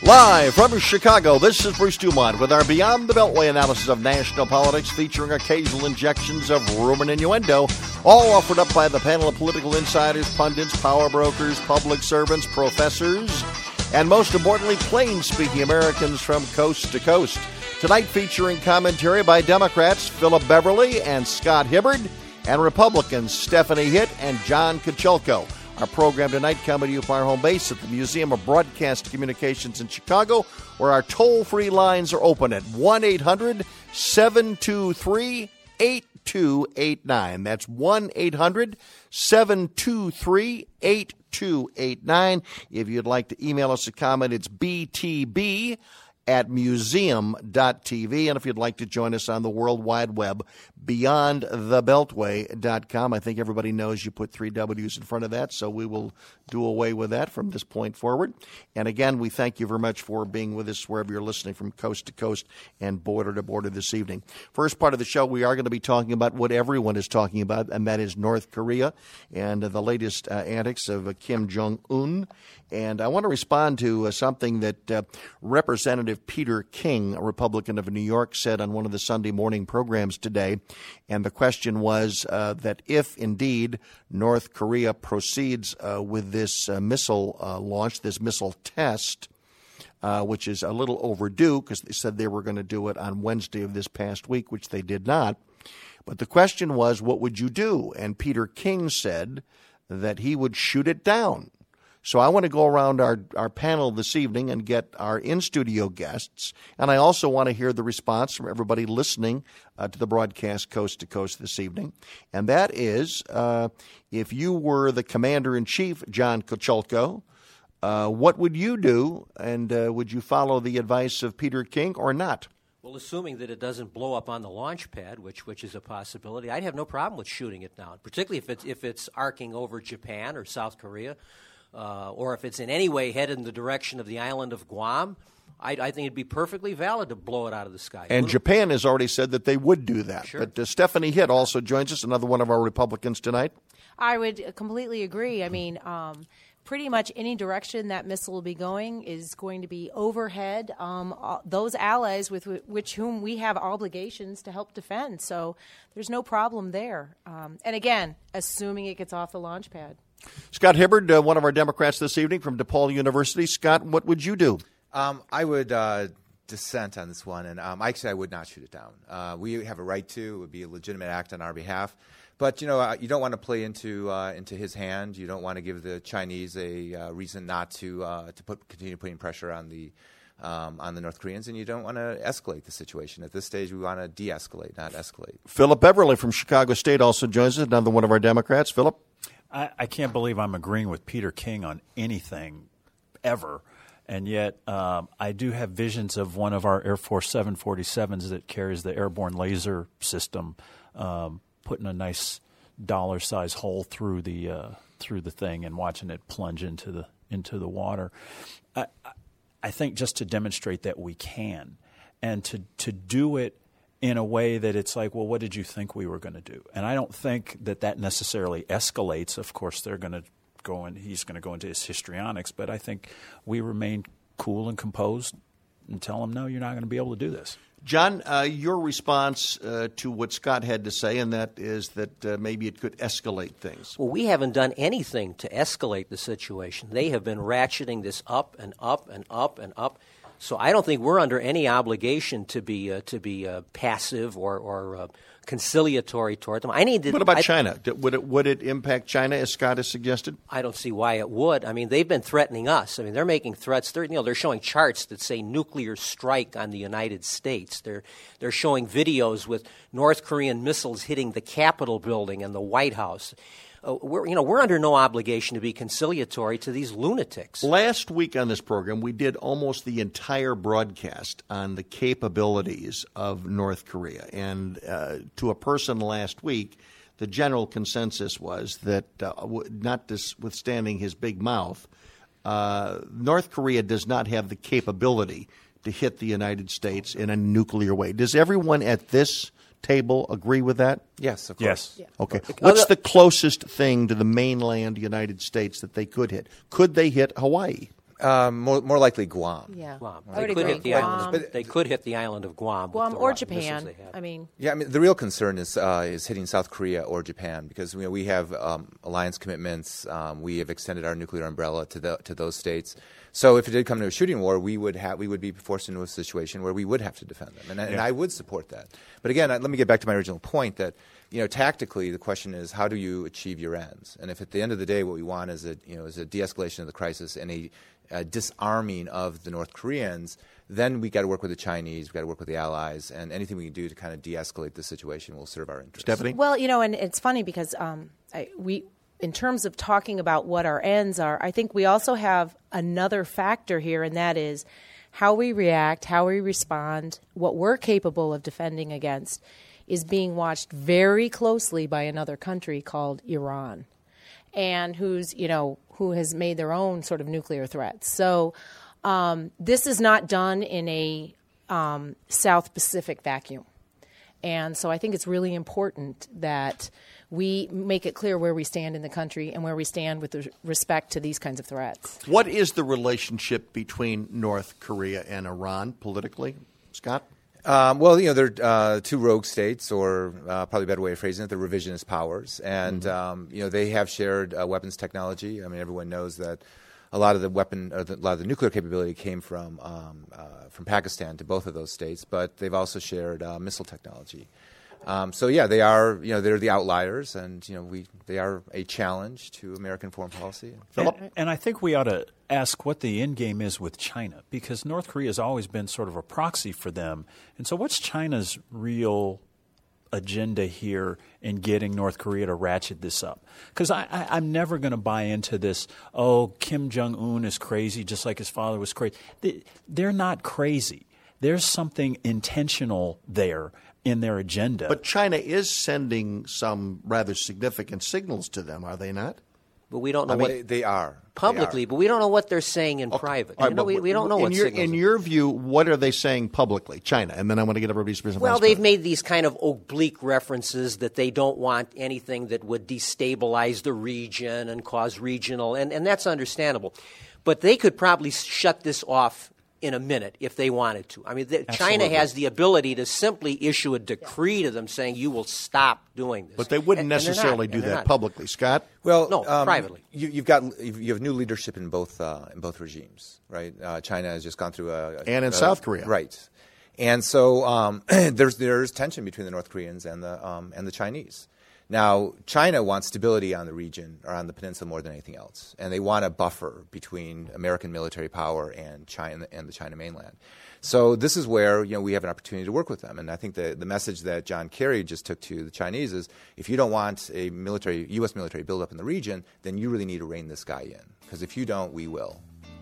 Live from Chicago, this is Bruce Dumont with our Beyond the Beltway analysis of national politics, featuring occasional injections of rumor and innuendo, all offered up by the panel of political insiders, pundits, power brokers, public servants, professors, and most importantly, plain-speaking Americans from coast to coast. Tonight featuring commentary by Democrats Philip Beverly and Scott Hibbard, and Republicans Stephanie Hitt and John Kochelko. Our program tonight coming to you from our home base at the Museum of Broadcast Communications in Chicago, where our toll-free lines are open at 1-800-723-8289. That's 1-800-723-8289. If you'd like to email us a comment, it's btb@museum.tv. And if you'd like to join us on the World Wide Web, beyondthebeltway.com. I think everybody knows you put three W's in front of that, so we will do away with that from this point forward. And again, we thank you very much for being with us wherever you're listening from coast to coast and border to border this evening. First part of the show, we are going to be talking about what everyone is talking about, and that is North Korea and the latest antics of Kim Jong-un. And I want to respond to something that Representative Peter King, a Republican of New York, said on one of the Sunday morning programs today. And the question was that if indeed North Korea proceeds with this missile launch, this missile test, which is a little overdue because they said they were going to do it on Wednesday of this past week, which they did not. But the question was, what would you do? And Peter King said that he would shoot it down. So I want to go around our panel this evening and get our in-studio guests, and I also want to hear the response from everybody listening to the broadcast coast to coast this evening. And that is, if you were the Commander-in-Chief, John Kochelko, what would you do, and would you follow the advice of Peter King or not? Well, assuming that it doesn't blow up on the launch pad, which is a possibility, I'd have no problem with shooting it down, particularly if it's arcing over Japan or South Korea. Or if it's in any way headed in the direction of the island of Guam, I think it'd be perfectly valid to blow it out of the sky. And Japan has already said that they would do that. Sure. But Stephanie Hitt also joins us, another one of our Republicans tonight. I would completely agree. I mean, pretty much any direction that missile will be going is going to be overhead. Those allies with whom we have obligations to help defend. So there's no problem there. And again, assuming it gets off the launch pad. Scott Hibbard, one of our Democrats this evening from DePaul University. Scott, what would you do? I would dissent on this one, and actually I would not shoot it down. We have a right to. It would be a legitimate act on our behalf. But, you don't want to play into his hand. You don't want to give the Chinese a reason not to continue putting pressure on the North Koreans, and you don't want to escalate the situation. At this stage, we want to de-escalate, not escalate. Philip Beverly from Chicago State also joins us, another one of our Democrats. Philip? I can't believe I'm agreeing with Peter King on anything ever, and yet I do have visions of one of our Air Force 747s that carries the airborne laser system, putting a nice dollar-sized hole through the thing and watching it plunge into the water. I think just to demonstrate that we can, and to do it in a way that it's like, well, what did you think we were going to do? And I don't think that necessarily escalates. Of course, they're going to go and he's going to go into his histrionics, but I think we remain cool and composed and tell him, no, you're not going to be able to do this. John, your response to what Scott had to say, and that is that maybe it could escalate things. Well, we haven't done anything to escalate the situation. They have been ratcheting this up and up and up and up. So I don't think we're under any obligation to be passive or conciliatory toward them. What about China? Would it impact China, as Scott has suggested? I don't see why it would. I mean, they've been threatening us. I mean, they're making threats. They're showing charts that say nuclear strike on the United States. They're showing videos with North Korean missiles hitting the Capitol building and the White House. We're under no obligation to be conciliatory to these lunatics. Last week on this program, we did almost the entire broadcast on the capabilities of North Korea. And to a person last week, the general consensus was that, notwithstanding his big mouth, North Korea does not have the capability to hit the United States in a nuclear way. Does everyone at this table agree with that? Yes, of course. Yes. Yeah. Okay. What's the closest thing to the mainland United States that they could hit? Could they hit Hawaii? More likely Guam. Yeah, Guam. I would They could agree. hit the Guam, island. But- They could hit the island of Guam. with the or missiles Japan. they have. I mean, Yeah, I mean the real concern is hitting South Korea or Japan because we have alliance commitments. We have extended our nuclear umbrella to those states. So if it did come to a shooting war, we would be forced into a situation where we would have to defend them, and I would support that. But again, let me get back to my original point that tactically the question is how do you achieve your ends? And if at the end of the day what we want is a de-escalation of the crisis and a disarming of the North Koreans, then we got to work with the Chinese, we got to work with the allies, and anything we can do to kind of de-escalate the situation will serve our interests. Stephanie? well, and it's funny because in terms of talking about what our ends are, I think we also have another factor here, and that is how we react, how we respond, what we're capable of defending against is being watched very closely by another country called Iran, and who has made their own sort of nuclear threats. So this is not done in a South Pacific vacuum. And so I think it's really important that we make it clear where we stand in the country and where we stand with respect to these kinds of threats. What is the relationship between North Korea and Iran politically, Scott? Well, they're two rogue states, or probably a better way of phrasing it, they're revisionist powers. And, they have shared weapons technology. I mean, everyone knows that a lot of the nuclear capability came from Pakistan to both of those states, but they've also shared missile technology. They are, they're the outliers, and they are a challenge to American foreign policy. And I think we ought to ask what the end game is with China, because North Korea has always been sort of a proxy for them. And so, what's China's real agenda here in getting North Korea to ratchet this up? Because I'm never going to buy into this, Kim Jong-un is crazy just like his father was crazy. They're not crazy. There's something intentional there in their agenda. But China is sending some rather significant signals to them, are they not? But we don't know what They are. publicly, but we don't know what they're saying in private. All right, We don't know what signals. In your view, what are they saying publicly, China? And then I want to get everybody's business. Well, they've made these kind of oblique references that they don't want anything that would destabilize the region and cause regional, and that's understandable. But they could probably shut this off in a minute if they wanted to. I mean, China has the ability to simply issue a decree to them saying you will stop doing this. But they wouldn't And they're necessarily not, do and they're that not. publicly, Scott. Well, No, privately. You have new leadership in both regimes, right? China has just gone through And in South Korea. right? And so there's tension between the North Koreans and the Chinese. Now, China wants stability on the region or on the peninsula more than anything else, and they want a buffer between American military power and China and the China mainland. So this is where we have an opportunity to work with them, and I think the message that John Kerry just took to the Chinese is if you don't want a U.S. military buildup in the region, then you really need to rein this guy in, because if you don't, we will.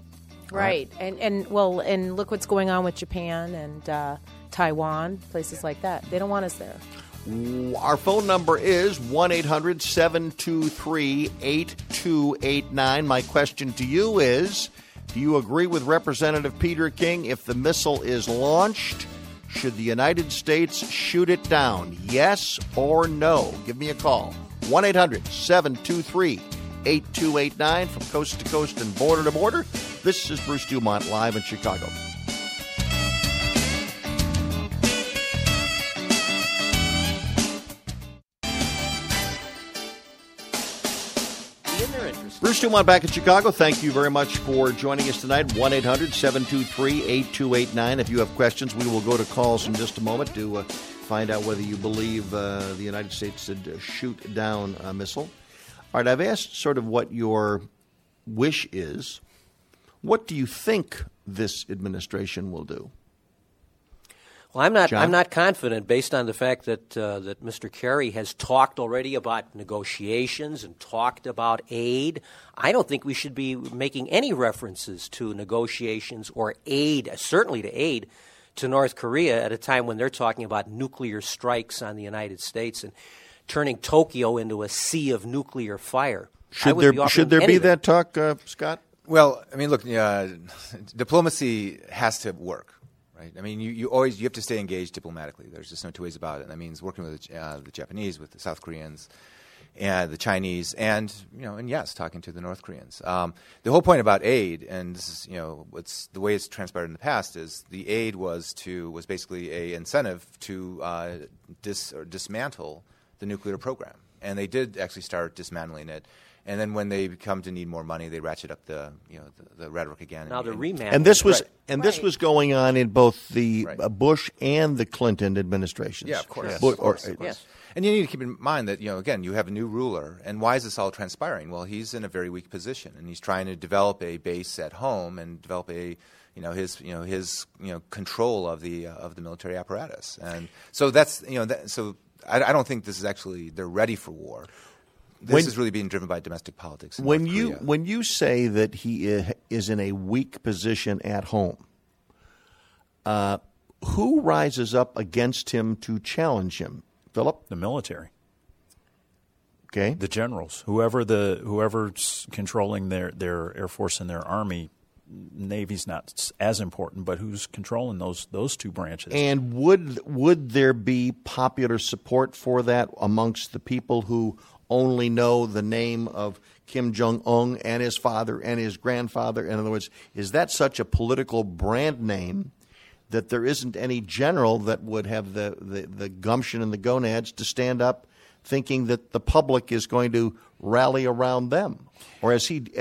Right. And look what's going on with Japan and Taiwan, places like that. They don't want us there. Our phone number is 1-800-723-8289. My question to you is, do you agree with Representative Peter King? If the missile is launched, should the United States shoot it down? Yes or no? Give me a call. 1-800-723-8289 from coast to coast and border to border. This is Bruce Dumont live in Chicago. Bruce Dumont back in Chicago. Thank you very much for joining us tonight. 1-800-723-8289. If you have questions, we will go to calls in just a moment to find out whether you believe the United States should shoot down a missile. All right, I've asked sort of what your wish is. What do you think this administration will do? Well, I'm not. John? I'm not confident, based on the fact that that Mr. Kerry has talked already about negotiations and talked about aid. I don't think we should be making any references to negotiations or aid, certainly to aid, to North Korea at a time when they're talking about nuclear strikes on the United States and turning Tokyo into a sea of nuclear fire. Should there be that talk, Scott? Well, I mean, look, diplomacy has to work. Right? I mean, you have to stay engaged diplomatically. There's just no two ways about it. And that means working with the Japanese, with the South Koreans, and the Chinese, and yes, talking to the North Koreans. The whole point about aid, and this is what's the way it's transpired in the past, is the aid was basically a incentive to dismantle the nuclear program, and they did actually start dismantling it. And then when they come to need more money, they ratchet up the rhetoric again. Now they're remanding. And this was Right. this was going on in both the Bush and the Clinton administrations. Yeah, of course. Yes. Of course. Yes. And you need to keep in mind that, again, you have a new ruler. And why is this all transpiring? Well, he's in a very weak position, and he's trying to develop a base at home and develop his control of the military apparatus. And so that's so I don't think this is actually they're ready for war. This is really being driven by domestic politics. When you say that he is in a weak position at home, who rises up against him to challenge him? Philip? The military. Okay. The generals, whoever's controlling their Air Force and their Army. Navy's not as important, but who's controlling those two branches? And would there be popular support for that amongst the people who only know the name of Kim Jong-un and his father and his grandfather? In other words, is that such a political brand name that there isn't any general that would have the gumption and the gonads to stand up thinking that the public is going to rally around them? Or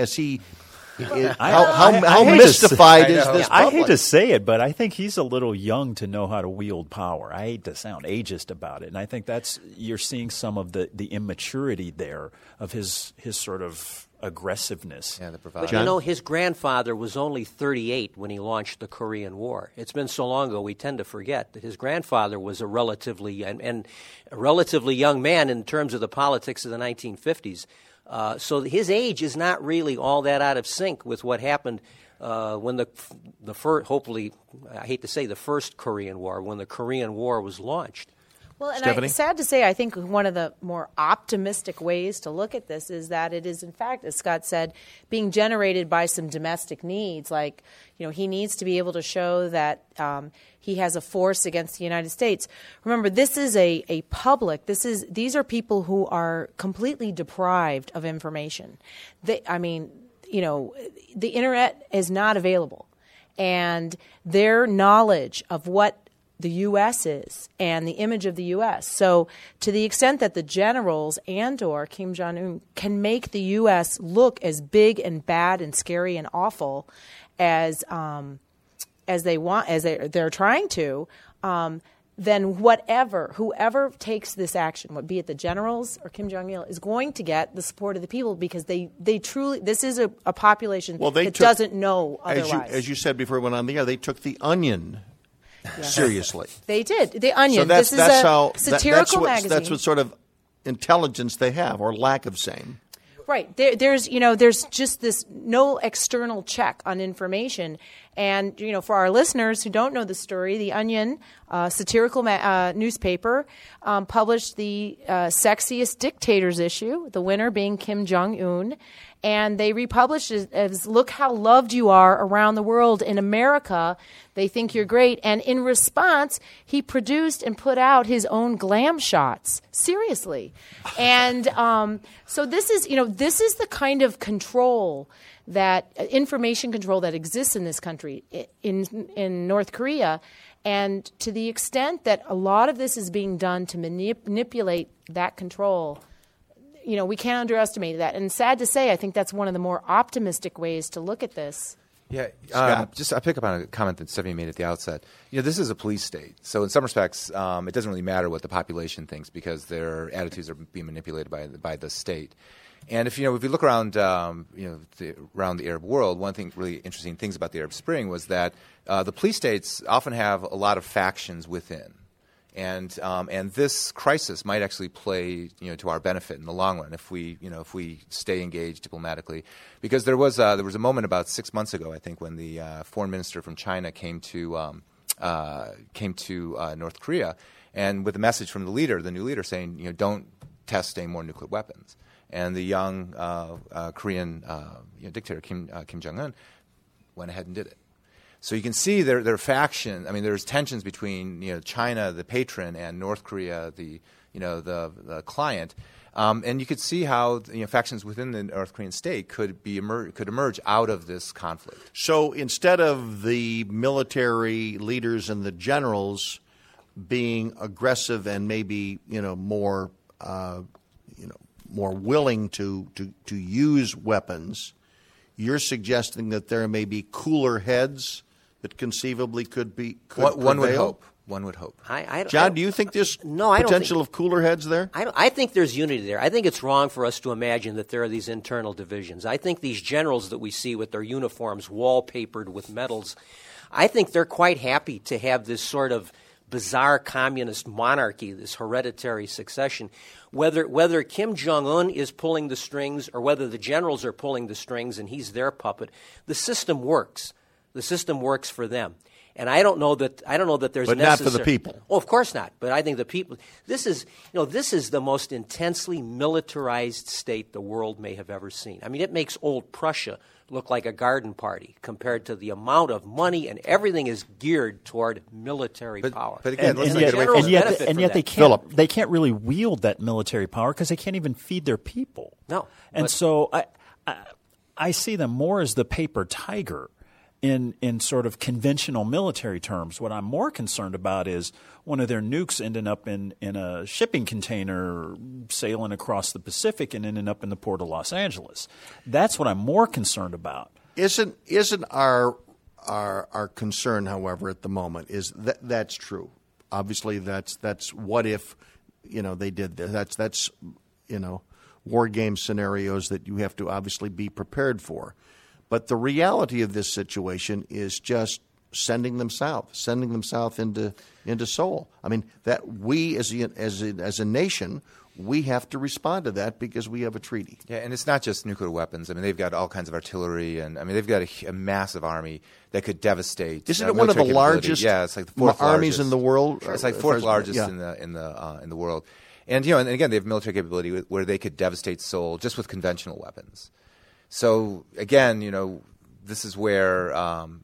how mystified is this public? I hate to say it, but I think he's a little young to know how to wield power. I hate to sound ageist about it, and I think you're seeing some of the immaturity there of his sort of aggressiveness. Yeah, the bravado. But his grandfather was only 38 when he launched the Korean War. It's been so long ago we tend to forget that his grandfather was a relatively young man in terms of the politics of the 1950s. So his age is not really all that out of sync with what happened when the first, hopefully, I hate to say the first Korean War, when the Korean War was launched. Well, and Stephanie? sad to say, I think one of the more optimistic ways to look at this is that it is, in fact, as Scott said, being generated by some domestic needs. Like, he needs to be able to show that he has a force against the United States. Remember, this is a public. These are people who are completely deprived of information. The internet is not available, and their knowledge of what the U.S. is and the image of the U.S. So to the extent that the generals and/or Kim Jong-un can make the U.S. look as big and bad and scary and awful as they're trying to, then whoever takes this action, be it the generals or Kim Jong-il, is going to get the support of the people because they truly, this is a population that doesn't know otherwise. As you said before we went on the air, they took The Onion seriously. This is so a satirical magazine. That's what sort of intelligence they have, or lack of same. Right. There's just this no external check on information. And, for our listeners who don't know the story, The Onion, satirical newspaper, published the Sexiest Dictators issue, the winner being Kim Jong-un. And they republished it as, look how loved you are around the world. In America, they think you're great. And in response, he produced and put out his own glam shots. Seriously. And so this is the kind of control information control that exists in this country, in North Korea. And to the extent that a lot of this is being done to manipulate that control, we can't underestimate that. And sad to say, I think that's one of the more optimistic ways to look at this. Yeah, I pick up on a comment that Stephanie made at the outset. This is a police state, so in some respects, it doesn't really matter what the population thinks because their attitudes are being manipulated by the state. And if you look around, around the Arab world, one thing really interesting things about the Arab Spring was that the police states often have a lot of factions within. And this crisis might actually play to our benefit in the long run if we stay engaged diplomatically, because there was a moment about 6 months ago, I think, when the foreign minister from China came to North Korea, and with a message from the new leader saying don't test any more nuclear weapons, and the young Korean dictator Kim Jong-un went ahead and did it. So you can see their faction. I mean, there's tensions between China, the patron, and North Korea, the the client. And you could see how factions within the North Korean state could emerge out of this conflict. So instead of the military leaders and the generals being aggressive and maybe more willing to use weapons, you're suggesting that there may be cooler heads that conceivably could One would prevail? hope. One would hope. John, do you think there's potential of cooler heads there? I think there's unity there. I think it's wrong for us to imagine that there are these internal divisions. I think these generals that we see with their uniforms wallpapered with medals, I think they're quite happy to have this sort of bizarre communist monarchy, this hereditary succession. Whether Kim Jong-un is pulling the strings or whether the generals are pulling the strings and he's their puppet, the system works. The system works for them. And I don't know that there's but not for the people. Oh, of course not. But I think the people. This is the most intensely militarized state the world may have ever seen. I mean, it makes old Prussia look like a garden party compared to the amount of money, and everything is geared toward military power. But again, let's not yet, get away from and yet they can't really wield that military power because they can't even feed their people. No, and so I see them more as the paper tiger. In sort of conventional military terms, what I'm more concerned about is one of their nukes ending up in a shipping container sailing across the Pacific and ending up in the port of Los Angeles. That's what I'm more concerned about. Isn't our concern, however, at the moment is that's true. Obviously, that's what if they did this. That's war game scenarios that you have to obviously be prepared for. But the reality of this situation is just sending them south into Seoul. I mean, that we as a nation, we have to respond to that because we have a treaty. Yeah, and it's not just nuclear weapons. I mean, they've got all kinds of artillery, and they've got a massive army that could devastate. Isn't it one of the largest? Yeah, it's like the fourth armies largest in the world. It's like fourth largest in the world. And and again, they have military capability where they could devastate Seoul just with conventional weapons. So again, this is where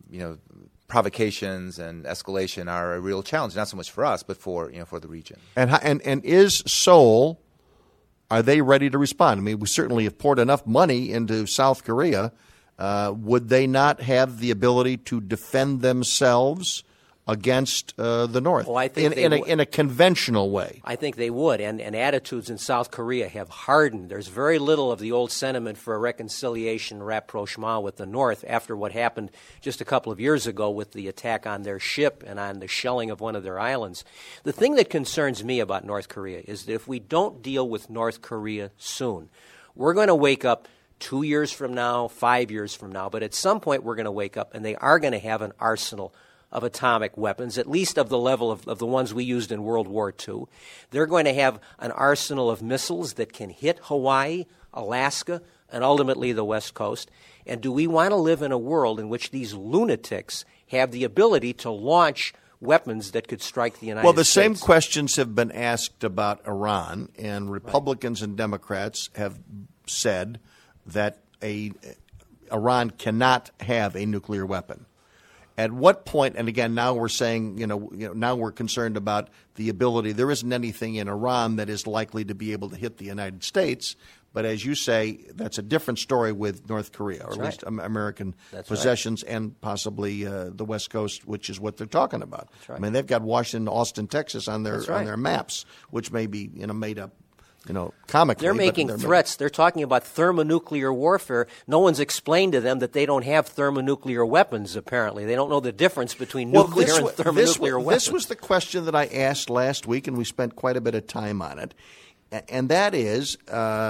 provocations and escalation are a real challenge, not so much for us, but for the region. And is Seoul? Are they ready to respond? I mean, we certainly have poured enough money into South Korea. Would they not have the ability to defend themselves against the North I think in a conventional way? I think they would, and attitudes in South Korea have hardened. There's very little of the old sentiment for a reconciliation, rapprochement with the North after what happened just a couple of years ago with the attack on their ship and on the shelling of one of their islands. The thing that concerns me about North Korea is that if we don't deal with North Korea soon, we're going to wake up 2 years from now, 5 years from now, but at some point we're going to wake up and they are going to have an arsenal of atomic weapons, at least of the level of the ones we used in World War II. They're going to have an arsenal of missiles that can hit Hawaii, Alaska, and ultimately the West Coast. And do we want to live in a world in which these lunatics have the ability to launch weapons that could strike the United States? Well, the same questions have been asked about Iran, and Republicans and Democrats have said that Iran cannot have a nuclear weapon. At what point, and again, now we're saying, now we're concerned about the ability. There isn't anything in Iran that is likely to be able to hit the United States. But as you say, that's a different story with North Korea, or at least American possessions, and possibly the West Coast, which is what they're talking about. That's right. I mean, they've got Washington, Austin, Texas on their maps, which may be made up. Comically. They're making threats. They're talking about thermonuclear warfare. No one's explained to them that they don't have thermonuclear weapons, apparently. They don't know the difference between nuclear and thermonuclear weapons. This was the question that I asked last week, and we spent quite a bit of time on it. And that is,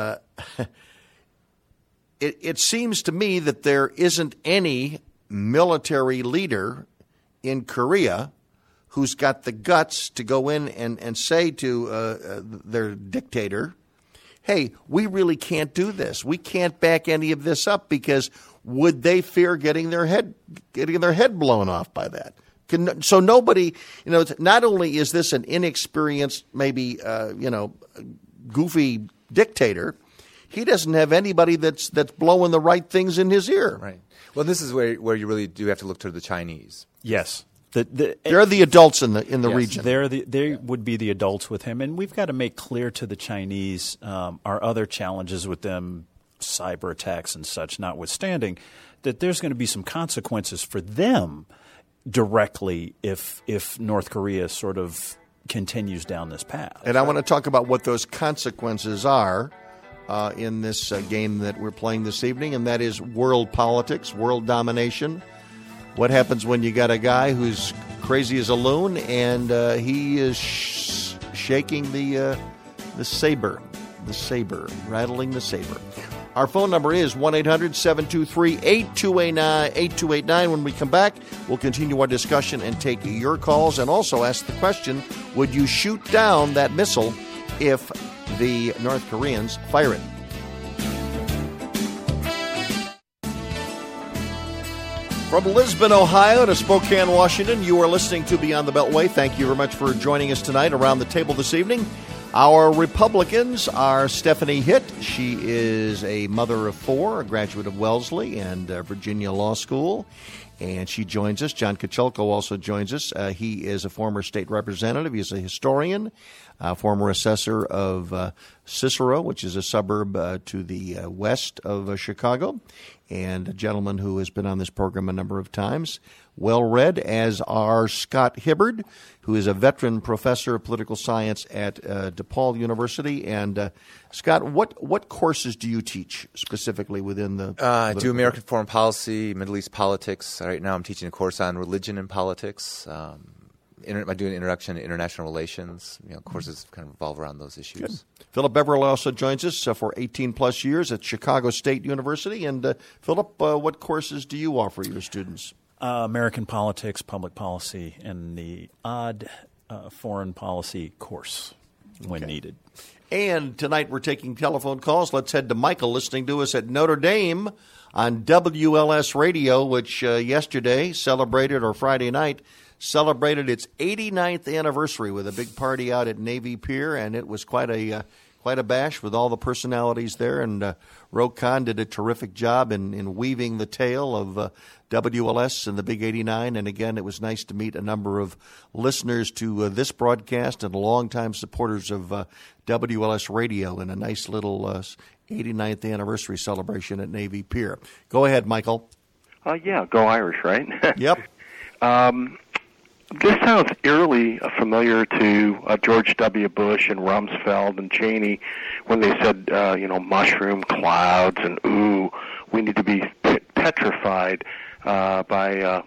it seems to me that there isn't any military leader in Korea who's got the guts to go in and say to their dictator, hey, we really can't do this. We can't back any of this up, because would they fear getting their head blown off by that? So nobody, not only is this an inexperienced, maybe, goofy dictator, he doesn't have anybody that's blowing the right things in his ear. Right. Well, this is where you really do have to look to the Chinese. Yes. They're the adults in the Yes. region. They would be the adults with him, and we've got to make clear to the Chinese our other challenges with them, cyber attacks and such notwithstanding, that there's going to be some consequences for them directly if North Korea sort of continues down this path. And I want to talk about what those consequences are in this game that we're playing this evening, and that is world politics, world domination. What happens when you got a guy who's crazy as a loon and he is shaking the saber, rattling the saber. Our phone number is 1-800-723-8289. When we come back, we'll continue our discussion and take your calls and also ask the question, would you shoot down that missile if the North Koreans fire it? From Lisbon, Ohio to Spokane, Washington, you are listening to Beyond the Beltway. Thank you very much for joining us tonight around the table this evening. Our Republicans are Stephanie Hitt. She is a mother of four, a graduate of Wellesley and Virginia Law School, and she joins us. John Kochelko also joins us. He is a former state representative. He's a historian, former assessor of Cicero, which is a suburb to the west of Chicago, and a gentleman who has been on this program a number of times. Well-read, as are Scott Hibbard, who is a veteran professor of political science at DePaul University. And Scott, what courses do you teach specifically within the? I do American foreign policy, Middle East politics. Right now, I'm teaching a course on religion and politics. I do an introduction to international relations. Courses kind of revolve around those issues. Good. Philip Beverly also joins us for 18-plus years at Chicago State University. And Philip, what courses do you offer your students? American politics, public policy, and the odd foreign policy course when needed. And tonight we're taking telephone calls. Let's head to Michael, listening to us at Notre Dame on WLS Radio, which yesterday celebrated, or Friday night, celebrated its 89th anniversary with a big party out at Navy Pier, and it was quite a bash with all the personalities there. And Ro Khan did a terrific job in weaving the tale of WLS and the Big 89. And again, it was nice to meet a number of listeners to this broadcast and longtime supporters of WLS Radio in a nice little 89th anniversary celebration at Navy Pier. Go ahead, Michael. Yeah, go Irish, right? Yep. This sounds eerily familiar to George W. Bush and Rumsfeld and Cheney when they said, mushroom clouds and, we need to be petrified by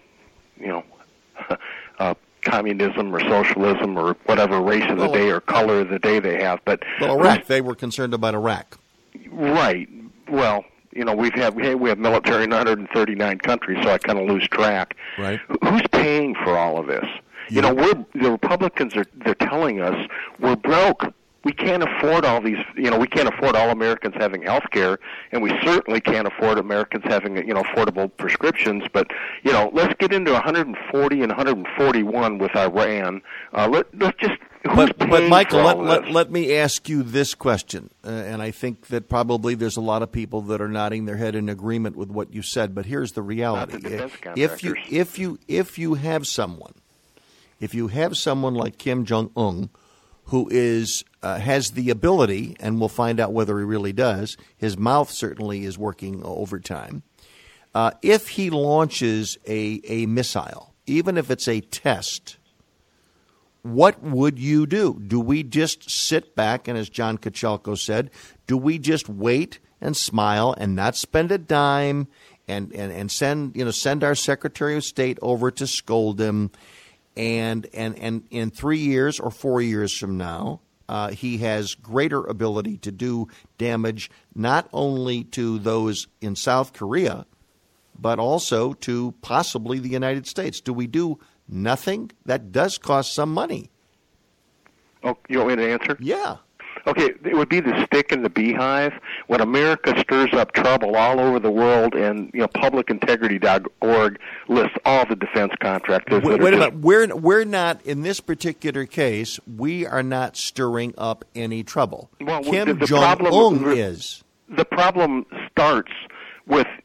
communism or socialism or whatever race of the day or color of the day they have. But Iraq, they were concerned about Iraq. Right. Well, we have military in 139 countries, so I kind of lose track. Right. Who's paying for all of this? Yeah. The Republicans they're telling us we're broke. We can't afford all these. We can't afford all Americans having health care, and we certainly can't afford Americans having affordable prescriptions. But let's get into 140 and 141 with Iran. Let's just. But Michael, let me ask you this question, and I think that probably there's a lot of people that are nodding their head in agreement with what you said. But here's the reality: if you have someone like Kim Jong Un, who has the ability, and we'll find out whether he really does. His mouth certainly is working overtime. If he launches a missile, even if it's a test, what would you do? Do we just sit back and, as John Kochelko said, do we just wait and smile and not spend a dime and send our Secretary of State over to scold him? And in 3 years or 4 years from now, he has greater ability to do damage not only to those in South Korea, but also to possibly the United States. Do we do nothing? That does cost some money. Oh, you want me to answer? Yeah. Okay, it would be the stick in the beehive. When America stirs up trouble all over the world, and publicintegrity.org lists all the defense contractors. Wait a minute. We're not, in this particular case, we are not stirring up any trouble. Well, Kim Jong-un is. The problem starts with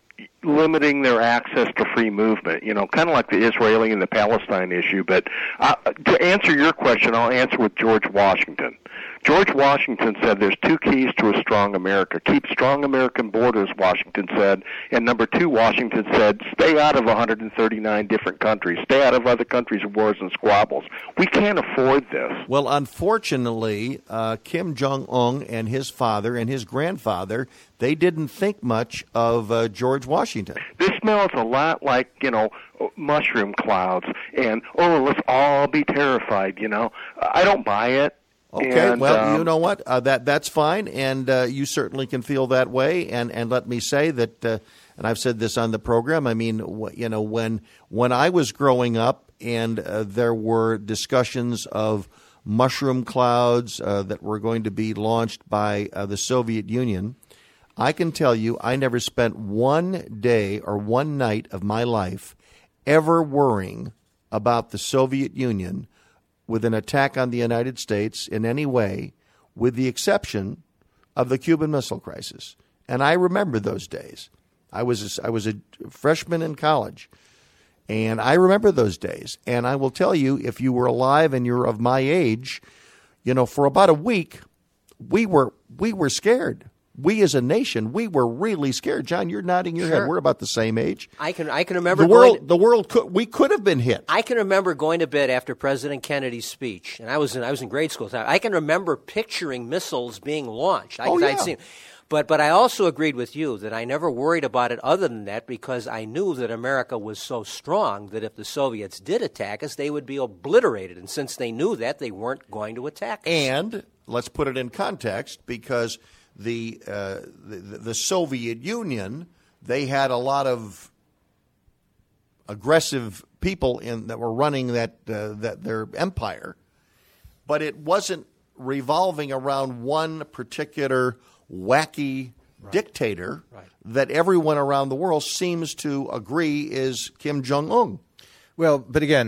limiting their access to free movement, kind of like the Israeli and the Palestine issue. But to answer your question, I'll answer with George Washington. George Washington said there's two keys to a strong America. Keep strong American borders, Washington said. And number two, Washington said, stay out of 139 different countries. Stay out of other countries' wars and squabbles. We can't afford this. Well, unfortunately, Kim Jong-un and his father and his grandfather, they didn't think much of George Washington. This smells a lot like, mushroom clouds. And, let's all be terrified, I don't buy it. Okay, and, well, you know what? That's fine, and you certainly can feel that way. And let me say that, and I've said this on the program. I mean, when I was growing up, and there were discussions of mushroom clouds that were going to be launched by the Soviet Union, I can tell you, I never spent one day or one night of my life ever worrying about the Soviet Union with an attack on the United States in any way, with the exception of the Cuban Missile Crisis. And I remember those days. I was a freshman in college, and I remember those days. And I will tell you, if you were alive and you're of my age, for about a week, we were scared. We as a nation, we were really scared. John, you're nodding your head. We're about the same age. I can remember we could have been hit. I can remember going to bed after President Kennedy's speech, and I was in grade school. I can remember picturing missiles being launched. I'd seen. But I also agreed with you that I never worried about it other than that, because I knew that America was so strong that if the Soviets did attack us, they would be obliterated. And since they knew that, they weren't going to attack us. And let's put it in context, because the Soviet Union, they had a lot of aggressive people that were running that their empire, but it wasn't revolving around one particular wacky dictator that everyone around the world seems to agree is Kim Jong-un. Well, but again,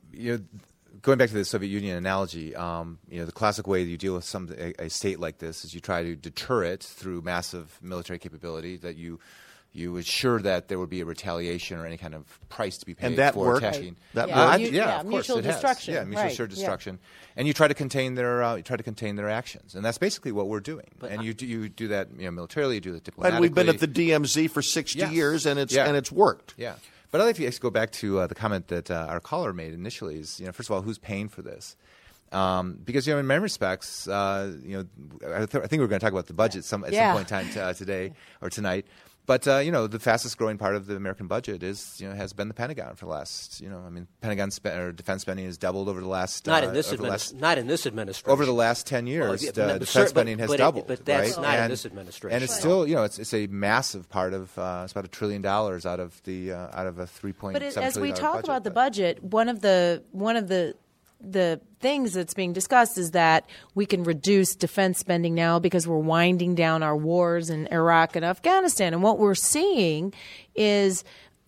going back to the Soviet Union analogy, the classic way that you deal with a state like this is you try to deter it through massive military capability, that you assure that there would be a retaliation or any kind of price to be paid and that for worked. attacking. That worked. Of course, mutual destruction. Yeah, mutual assured destruction. And you try to contain their actions, and that's basically what we're doing. And you do that militarily, you do that diplomatically. And we've been at the DMZ for 60 years, and it's worked. Yeah. But I'd like to go back to the comment that our caller made initially is, first of all, who's paying for this? Because, in many respects, I think we're going to talk about the budget at some point in time today or tonight. But, the fastest growing part of the American budget has been the Pentagon for the last, Pentagon defense spending has doubled over the last... Not in this administration. Over the last 10 years, defense spending has doubled. But that's right? not in this administration. And it's still, it's a massive part of, it's about $1 trillion out of a $3.7 trillion But as we talk budget, about the budget, one of the things that's being discussed is that we can reduce defense spending now because we're winding down our wars in Iraq and Afghanistan. And what we're seeing is,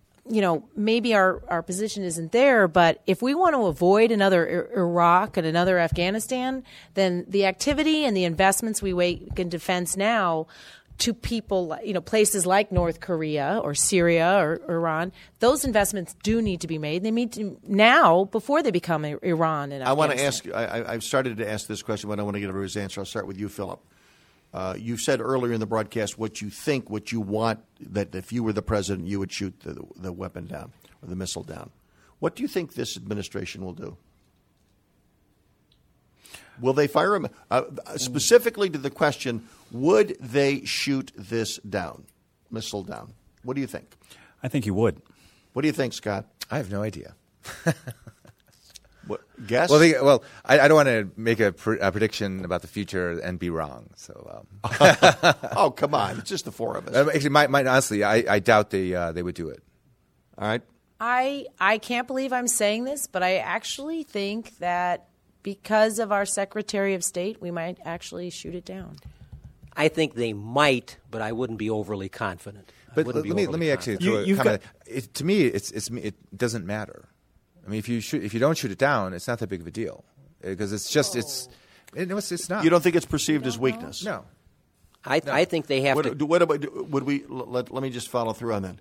maybe our position isn't there, but if we want to avoid another Iraq and another Afghanistan, then the activity and the investments we make in defense now to people, places like North Korea or Syria or Iran, those investments do need to be made. They need to now before they become Iran and Afghanistan. I want to ask. I've started to ask this question, but I want to get everybody's answer. I'll start with you, Philip. You said earlier in the broadcast what you want, that if you were the president, you would shoot the weapon down or the missile down. What do you think this administration will do? Will they fire him? Specifically to the question, would they shoot this missile down? What do you think? I think you would. What do you think, Scott? I have no idea. What, guess? Well, I don't want to make a prediction about the future and be wrong. So, oh, come on! It's just the four of us. Actually, honestly, I doubt they would do it. All right. I can't believe I'm saying this, but I actually think that because of our Secretary of State, we might actually shoot it down. I think they might, but I wouldn't be overly confident. But let me actually throw a comment. To me, it doesn't matter. I mean, if you don't shoot it down, it's not that big of a deal because it's not. You don't think it's perceived as weakness? No. I think they have to. What about? Would we? Let me just follow through on that.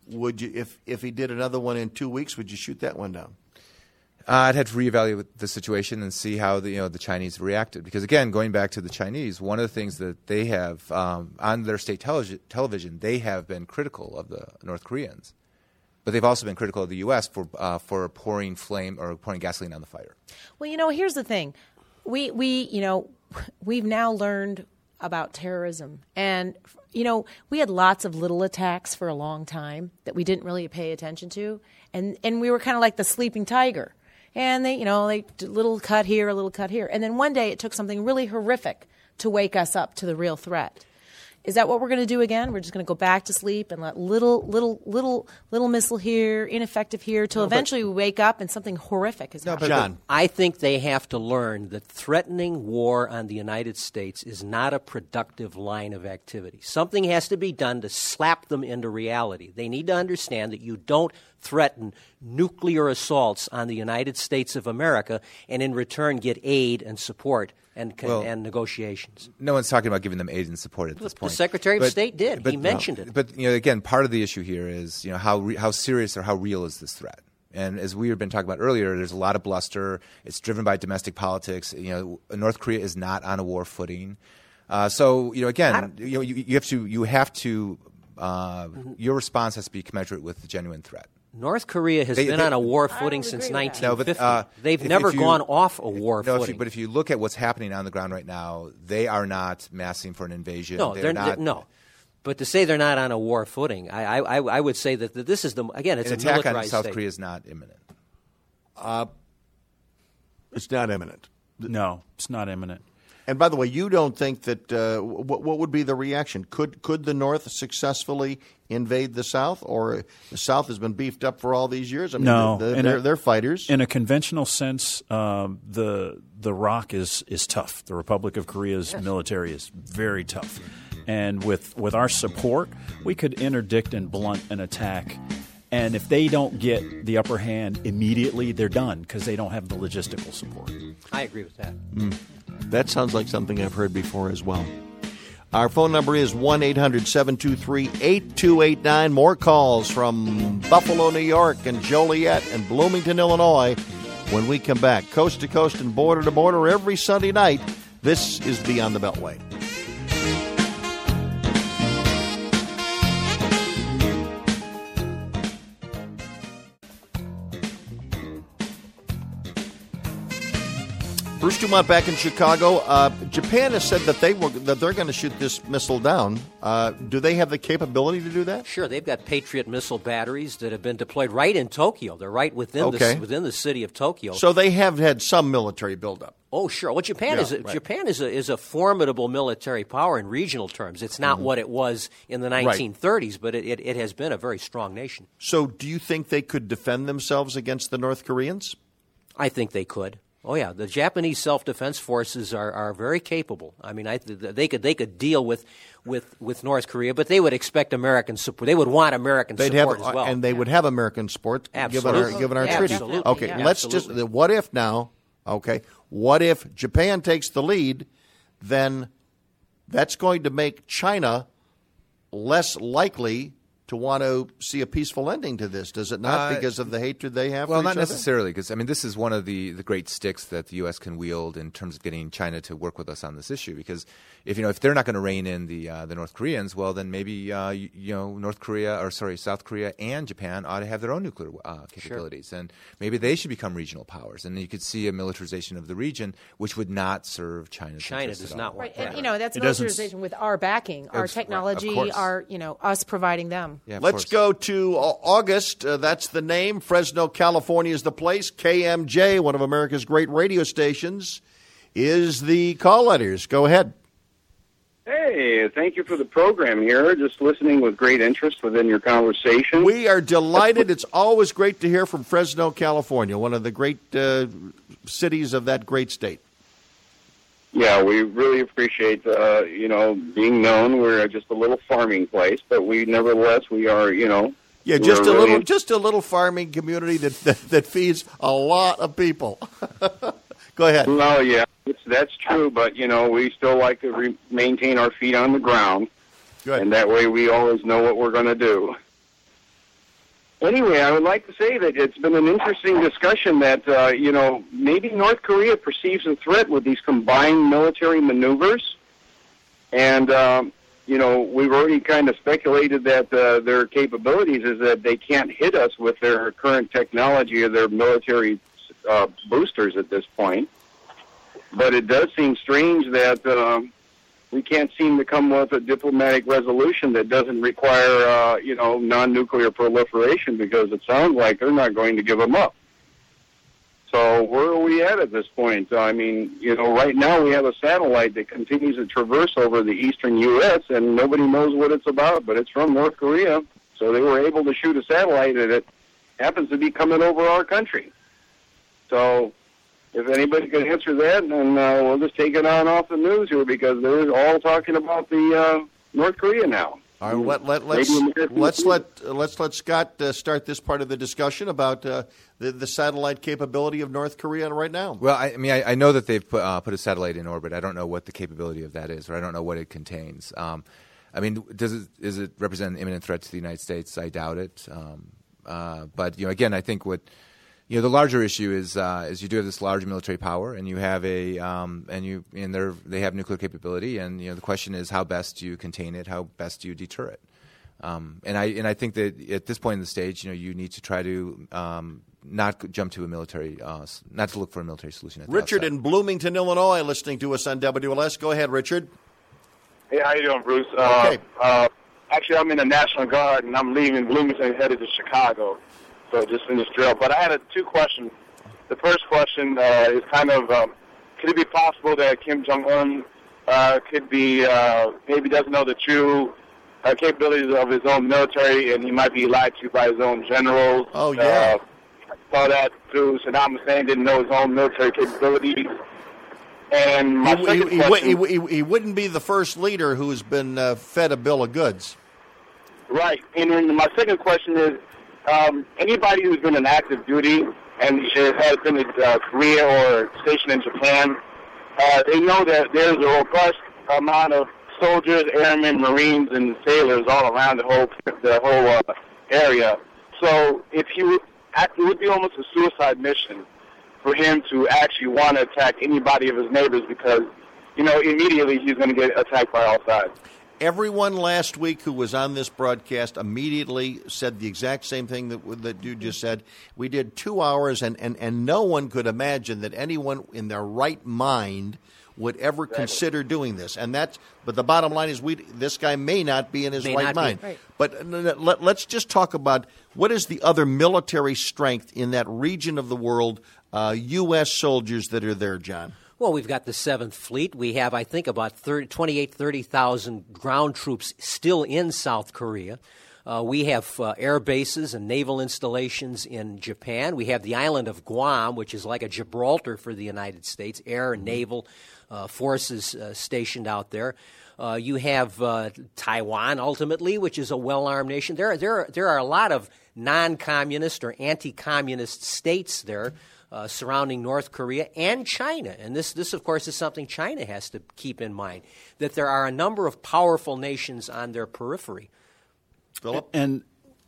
would you, if he did another one in 2 weeks, would you shoot that one down? I'd have to reevaluate the situation and see how the Chinese reacted. Because again, going back to the Chinese, one of the things that they have on their state television, they have been critical of the North Koreans, but they've also been critical of the U.S. for pouring gasoline on the fire. Well, here's the thing, we've now learned about terrorism, and we had lots of little attacks for a long time that we didn't really pay attention to, and we were kind of like the sleeping tiger. And they did a little cut here, a little cut here. And then one day it took something really horrific to wake us up to the real threat. Is that what we're going to do again? We're just going to go back to sleep and let little missile here, ineffective here, till eventually we wake up and something horrific has happened. John. I think they have to learn that threatening war on the United States is not a productive line of activity. Something has to be done to slap them into reality. They need to understand that you don't threaten nuclear assaults on the United States of America and in return get aid and support and negotiations. No one's talking about giving them aid and support at this point. The Secretary of State did. He mentioned it. But again, part of the issue here is how serious or how real is this threat? And as we have been talking about earlier, there's a lot of bluster. It's driven by domestic politics. North Korea is not on a war footing. So again, you have to. Your response has to be commensurate with the genuine threat. North Korea has been on a war footing since 1950. No, but, they've never gone off a war footing. But if you look at what's happening on the ground right now, they are not massing for an invasion. No, they're not. No. But to say they're not on a war footing, I would say that this is it's an a attack militarized on South state. Korea is not imminent. It's not imminent. No, it's not imminent. And by the way, you don't think that what would be the reaction? Could the North successfully invade the South, or the South has been beefed up for all these years? I mean, no, they're fighters. In a conventional sense, the ROK is tough. The Republic of Korea's military is very tough, and with our support, we could interdict and blunt an attack. And if they don't get the upper hand immediately, they're done because they don't have the logistical support. I agree with that. That sounds like something I've heard before as well. Our phone number is 1-800-723-8289. More calls from Buffalo, New York, and Joliet, and Bloomington, Illinois, when we come back. Coast to coast and border to border every Sunday night. This is Beyond the Beltway. Bruce Dumont back in Chicago. Japan has said that they're going to shoot this missile down. Do they have the capability to do that? Sure, they've got Patriot missile batteries that have been deployed right in Tokyo. They're right within the city of Tokyo. So they have had some military buildup. Oh, sure. Well, Japan is a formidable military power in regional terms. It's not what it was in the 1930s, but it has been a very strong nation. So do you think they could defend themselves against the North Koreans? I think they could. Oh yeah, the Japanese self-defense forces are very capable. I mean, they could deal with North Korea, but they would expect American support. They would want American support as well, and they would have American support given our treaty. Absolutely. Okay, Yeah. let's Absolutely. just what if now? Okay, what if Japan takes the lead? Then that's going to make China less likely to want to see a peaceful ending to this, does it not, because of the hatred they have for each not other? necessarily, because, this is one of the great sticks that the U.S. can wield in terms of getting China to work with us on this issue, because if they're not going to rein in the North Koreans, well, then maybe, South Korea and Japan ought to have their own nuclear capabilities, and maybe they should become regional powers, and you could see a militarization of the region, which would not serve China's China interests does at not all. want Right, that. and that's militarization with our backing, our technology, of course. our us providing them. Yeah, of Let's course. go to August. That's the name. Fresno, California is the place. KMJ, one of America's great radio stations, is the call letters. Go ahead. Hey, thank you for the program here. Just listening with great interest within your conversation. We are delighted. It's always great to hear from Fresno, California, one of the great cities of that great state. Yeah, we really appreciate, being known. We're just a little farming place, but we are, Yeah, just a little farming community that feeds a lot of people. Go ahead. Well, yeah, that's true, but, we still like to maintain our feet on the ground. Good. And that way we always know what we're going to do. anyway, I would like to say that it's been an interesting discussion that, maybe North Korea perceives a threat with these combined military maneuvers. And, we've already kind of speculated that their capabilities is that they can't hit us with their current technology or their military boosters at this point. But it does seem strange that we can't seem to come with a diplomatic resolution that doesn't require, non-nuclear proliferation, because it sounds like they're not going to give them up. So where are we at this point? I mean, right now we have a satellite that continues to traverse over the eastern U.S., and nobody knows what it's about, but it's from North Korea. So they were able to shoot a satellite, and it happens to be coming over our country. So if anybody can answer that, then we'll just take it on off the news here, because they're all talking about the North Korea now. All right, let's let Scott start this part of the discussion about the satellite capability of North Korea right now. Well, I know that they've put a satellite in orbit. I don't know what the capability of that is, or I don't know what it contains. Does it represent an imminent threat to the United States? I doubt it. But again, I think what the larger issue is you do have this large military power, and you have they have nuclear capability, and the question is how best do you contain it, how best do you deter it, and I think that at this point in the stage, you need to try to not jump to a military, not to look for a military solution. At the Richard outset. in Bloomington, Illinois, listening to us on WLS. Go ahead, Richard. Hey, how you doing, Bruce? Okay. Actually, I'm in the National Guard, and I'm leaving Bloomington, headed to Chicago. So just finished drill. But I had two questions. The first question is kind of, could it be possible that Kim Jong-un could be, maybe doesn't know the true capabilities of his own military, and he might be lied to by his own generals? Oh, yeah. Saw that through Saddam Hussein, didn't know his own military capabilities. And my second question... He wouldn't be the first leader who's been fed a bill of goods. Right. And then my second question is, anybody who's been in active duty and has been in Korea or stationed in Japan, they know that there's a robust amount of soldiers, airmen, Marines, and sailors all around the whole area. So it would be almost a suicide mission for him to actually want to attack anybody of his neighbors, because immediately he's going to get attacked by all sides. Everyone last week who was on this broadcast immediately said the exact same thing that you just said. We did 2 hours, and no one could imagine that anyone in their right mind would ever consider doing this. But the bottom line is, this guy may not be in his right mind. Right. But let's just talk about what is the other military strength in that region of the world, U.S. soldiers that are there, John. Well, we've got the 7th Fleet. We have, I think, about 30,000 ground troops still in South Korea. We have air bases and naval installations in Japan. We have the island of Guam, which is like a Gibraltar for the United States, air and naval forces stationed out there. You have Taiwan, ultimately, which is a well-armed nation. There are a lot of non-communist or anti-communist states there surrounding North Korea and China. And this, of course, is something China has to keep in mind, that there are a number of powerful nations on their periphery. Philip? And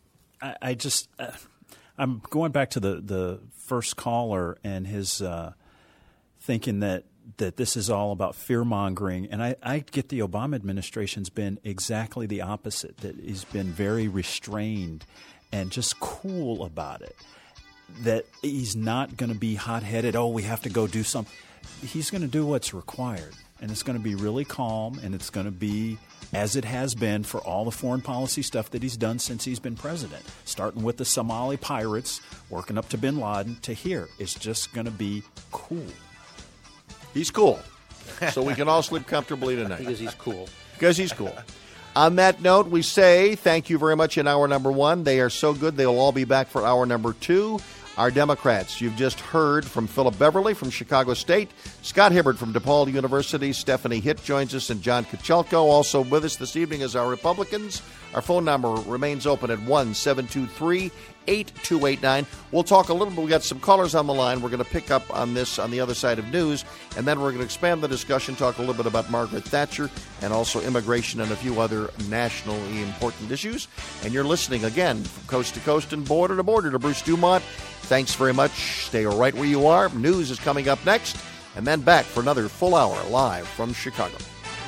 I'm going back to the first caller and his thinking that this is all about fear-mongering. And I get the Obama administration's been exactly the opposite, that he's been very restrained and just cool about it, that he's not going to be hot-headed, we have to go do something. He's going to do what's required, and it's going to be really calm, and it's going to be as it has been for all the foreign policy stuff that he's done since he's been president, starting with the Somali pirates, working up to bin Laden, to here. It's just going to be cool. He's cool. So we can all sleep comfortably tonight. Because he's cool. Because he's cool. On that note, we say thank you very much in hour number 1. They are so good, they'll all be back for hour number 2. Our Democrats, you've just heard from Philip Beverly from Chicago State, Scott Hibbard from DePaul University, Stephanie Hitt joins us, and John Kochelko. Also with us this evening is our Republicans. Our phone number remains open at 1-723-8893. 723-8289. We'll talk a little bit. We got some callers on the line. We're going to pick up on this on the other side of news, and then we're going to expand the discussion, talk a little bit about Margaret Thatcher and also immigration and a few other nationally important issues. And you're listening again from coast to coast and border to border to Bruce Dumont. Thanks very much. Stay right where you are. News is coming up next, and then back for another full hour live from Chicago.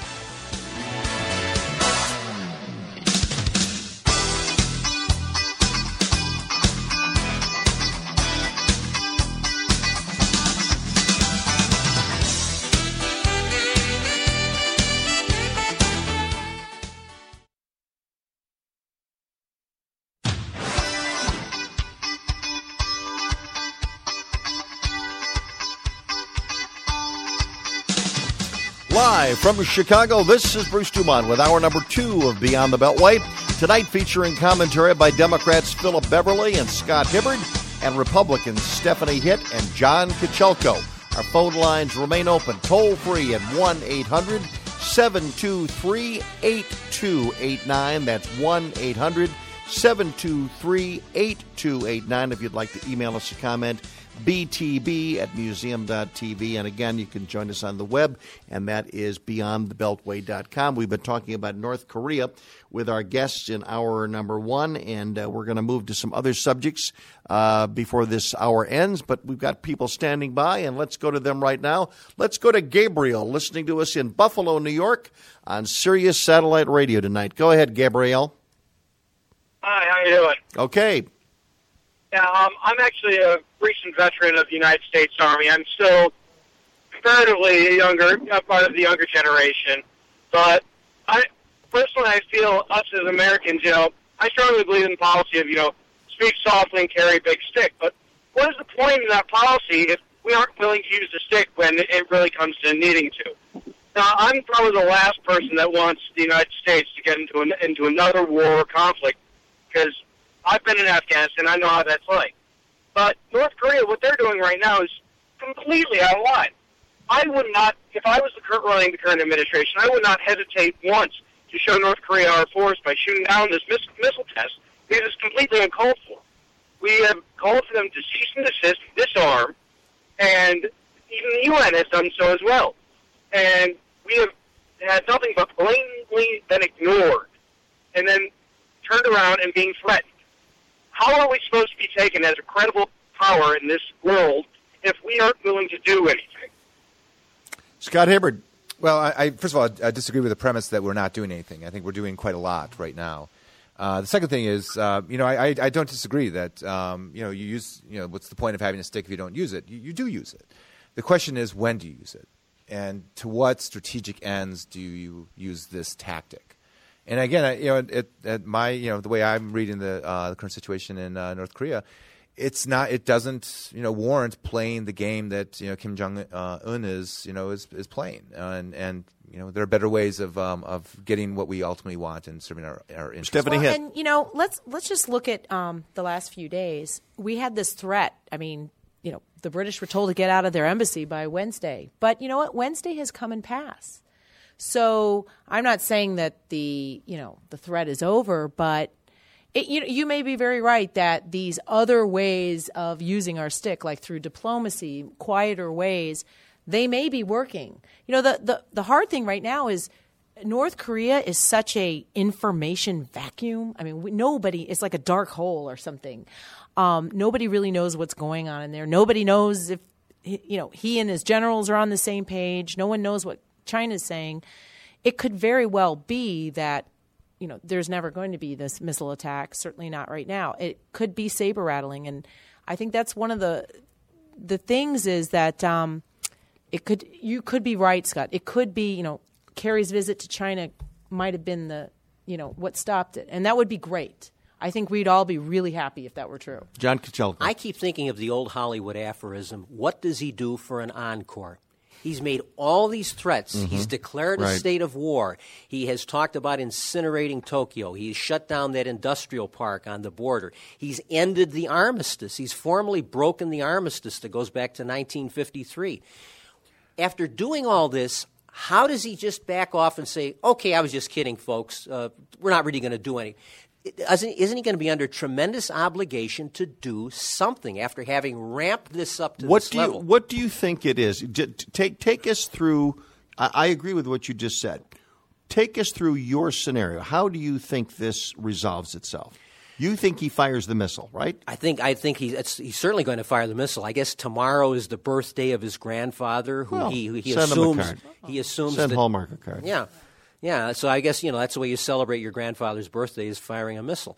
Live from Chicago, this is Bruce Dumont with hour number 2 of Beyond the Beltway. Tonight featuring commentary by Democrats Philip Beverly and Scott Hibbard and Republicans Stephanie Hitt and John Kichelko. Our phone lines remain open, toll-free at 1-800-723-8289. That's 1-800-723-8289. If you'd like to email us a comment, btb@museum.tv. And again, you can join us on the web, and that is beyondthebeltway.com. We've been talking about North Korea with our guests in hour number 1, and we're going to move to some other subjects before this hour ends. But we've got people standing by, and let's go to them right now. Let's go to Gabriel, listening to us in Buffalo, New York, on Sirius Satellite Radio tonight. Go ahead, Gabriel. Hi, how you doing? Okay. Yeah, I'm actually a recent veteran of the United States Army. I'm still comparatively younger, part of the younger generation. But I feel us as Americans, I strongly believe in the policy of, speak softly and carry a big stick. But what is the point of that policy if we aren't willing to use the stick when it really comes to needing to? Now, I'm probably the last person that wants the United States to get into another war or conflict, because I've been in Afghanistan. I know how that's like. But North Korea, what they're doing right now is completely out of line. I would not, if I was running the current administration, I would not hesitate once to show North Korea our force by shooting down this missile test, because it's completely uncalled for. We have called for them to cease and desist, disarm, and even the UN has done so as well. And we have had nothing but blatantly been ignored and then turned around and being threatened. How are we supposed to be taken as a credible power in this world if we aren't willing to do anything? Scott Hibbard. Well, I first of all, I disagree with the premise that we're not doing anything. I think we're doing quite a lot right now. The second thing is, I don't disagree that, you use, what's the point of having a stick if you don't use it? You do use it. The question is, when do you use it? And to what strategic ends do you use this tactic? And again, the way I'm reading the current situation in North Korea, it doesn't warrant playing the game that Kim Jong Un is playing, and there are better ways of getting what we ultimately want and serving our interests. Stephanie Hitt. And let's just look at the last few days. We had this threat. I mean, the British were told to get out of their embassy by Wednesday, but you know what? Wednesday has come and passed. So I'm not saying that the threat is over, but you may be very right that these other ways of using our stick, like through diplomacy, quieter ways, they may be working. The hard thing right now is North Korea is such a information vacuum. I mean, it's like a dark hole or something. Nobody really knows what's going on in there. Nobody knows if he and his generals are on the same page. No one knows what China's saying. It could very well be that there's never going to be this missile attack, certainly not right now. It could be saber rattling, and I think that's one of the things is that you could be right, Scott. It could be Kerry's visit to China might have been the what stopped it, and that would be great. I think we'd all be really happy if that were true. John Kichelko. I keep thinking of the old Hollywood aphorism, what does he do for an encore? He's made all these threats. Mm-hmm. He's declared a state of war. He has talked about incinerating Tokyo. He's shut down that industrial park on the border. He's ended the armistice. He's formally broken the armistice that goes back to 1953. After doing all this, how does he just back off and say, okay, I was just kidding, folks. We're not really going to do anything? isn't he going to be under tremendous obligation to do something after having ramped this up to this level? What do you think it is? Take us through. I agree with what you just said. Take us through your scenario. How do you think this resolves itself? You think he fires the missile, right? I think he's certainly going to fire the missile. I guess tomorrow is the birthday of his grandfather, who he send assumes him a card. he assumes Send that, Hallmark a card. Yeah. So I guess that's the way you celebrate your grandfather's birthday, is firing a missile.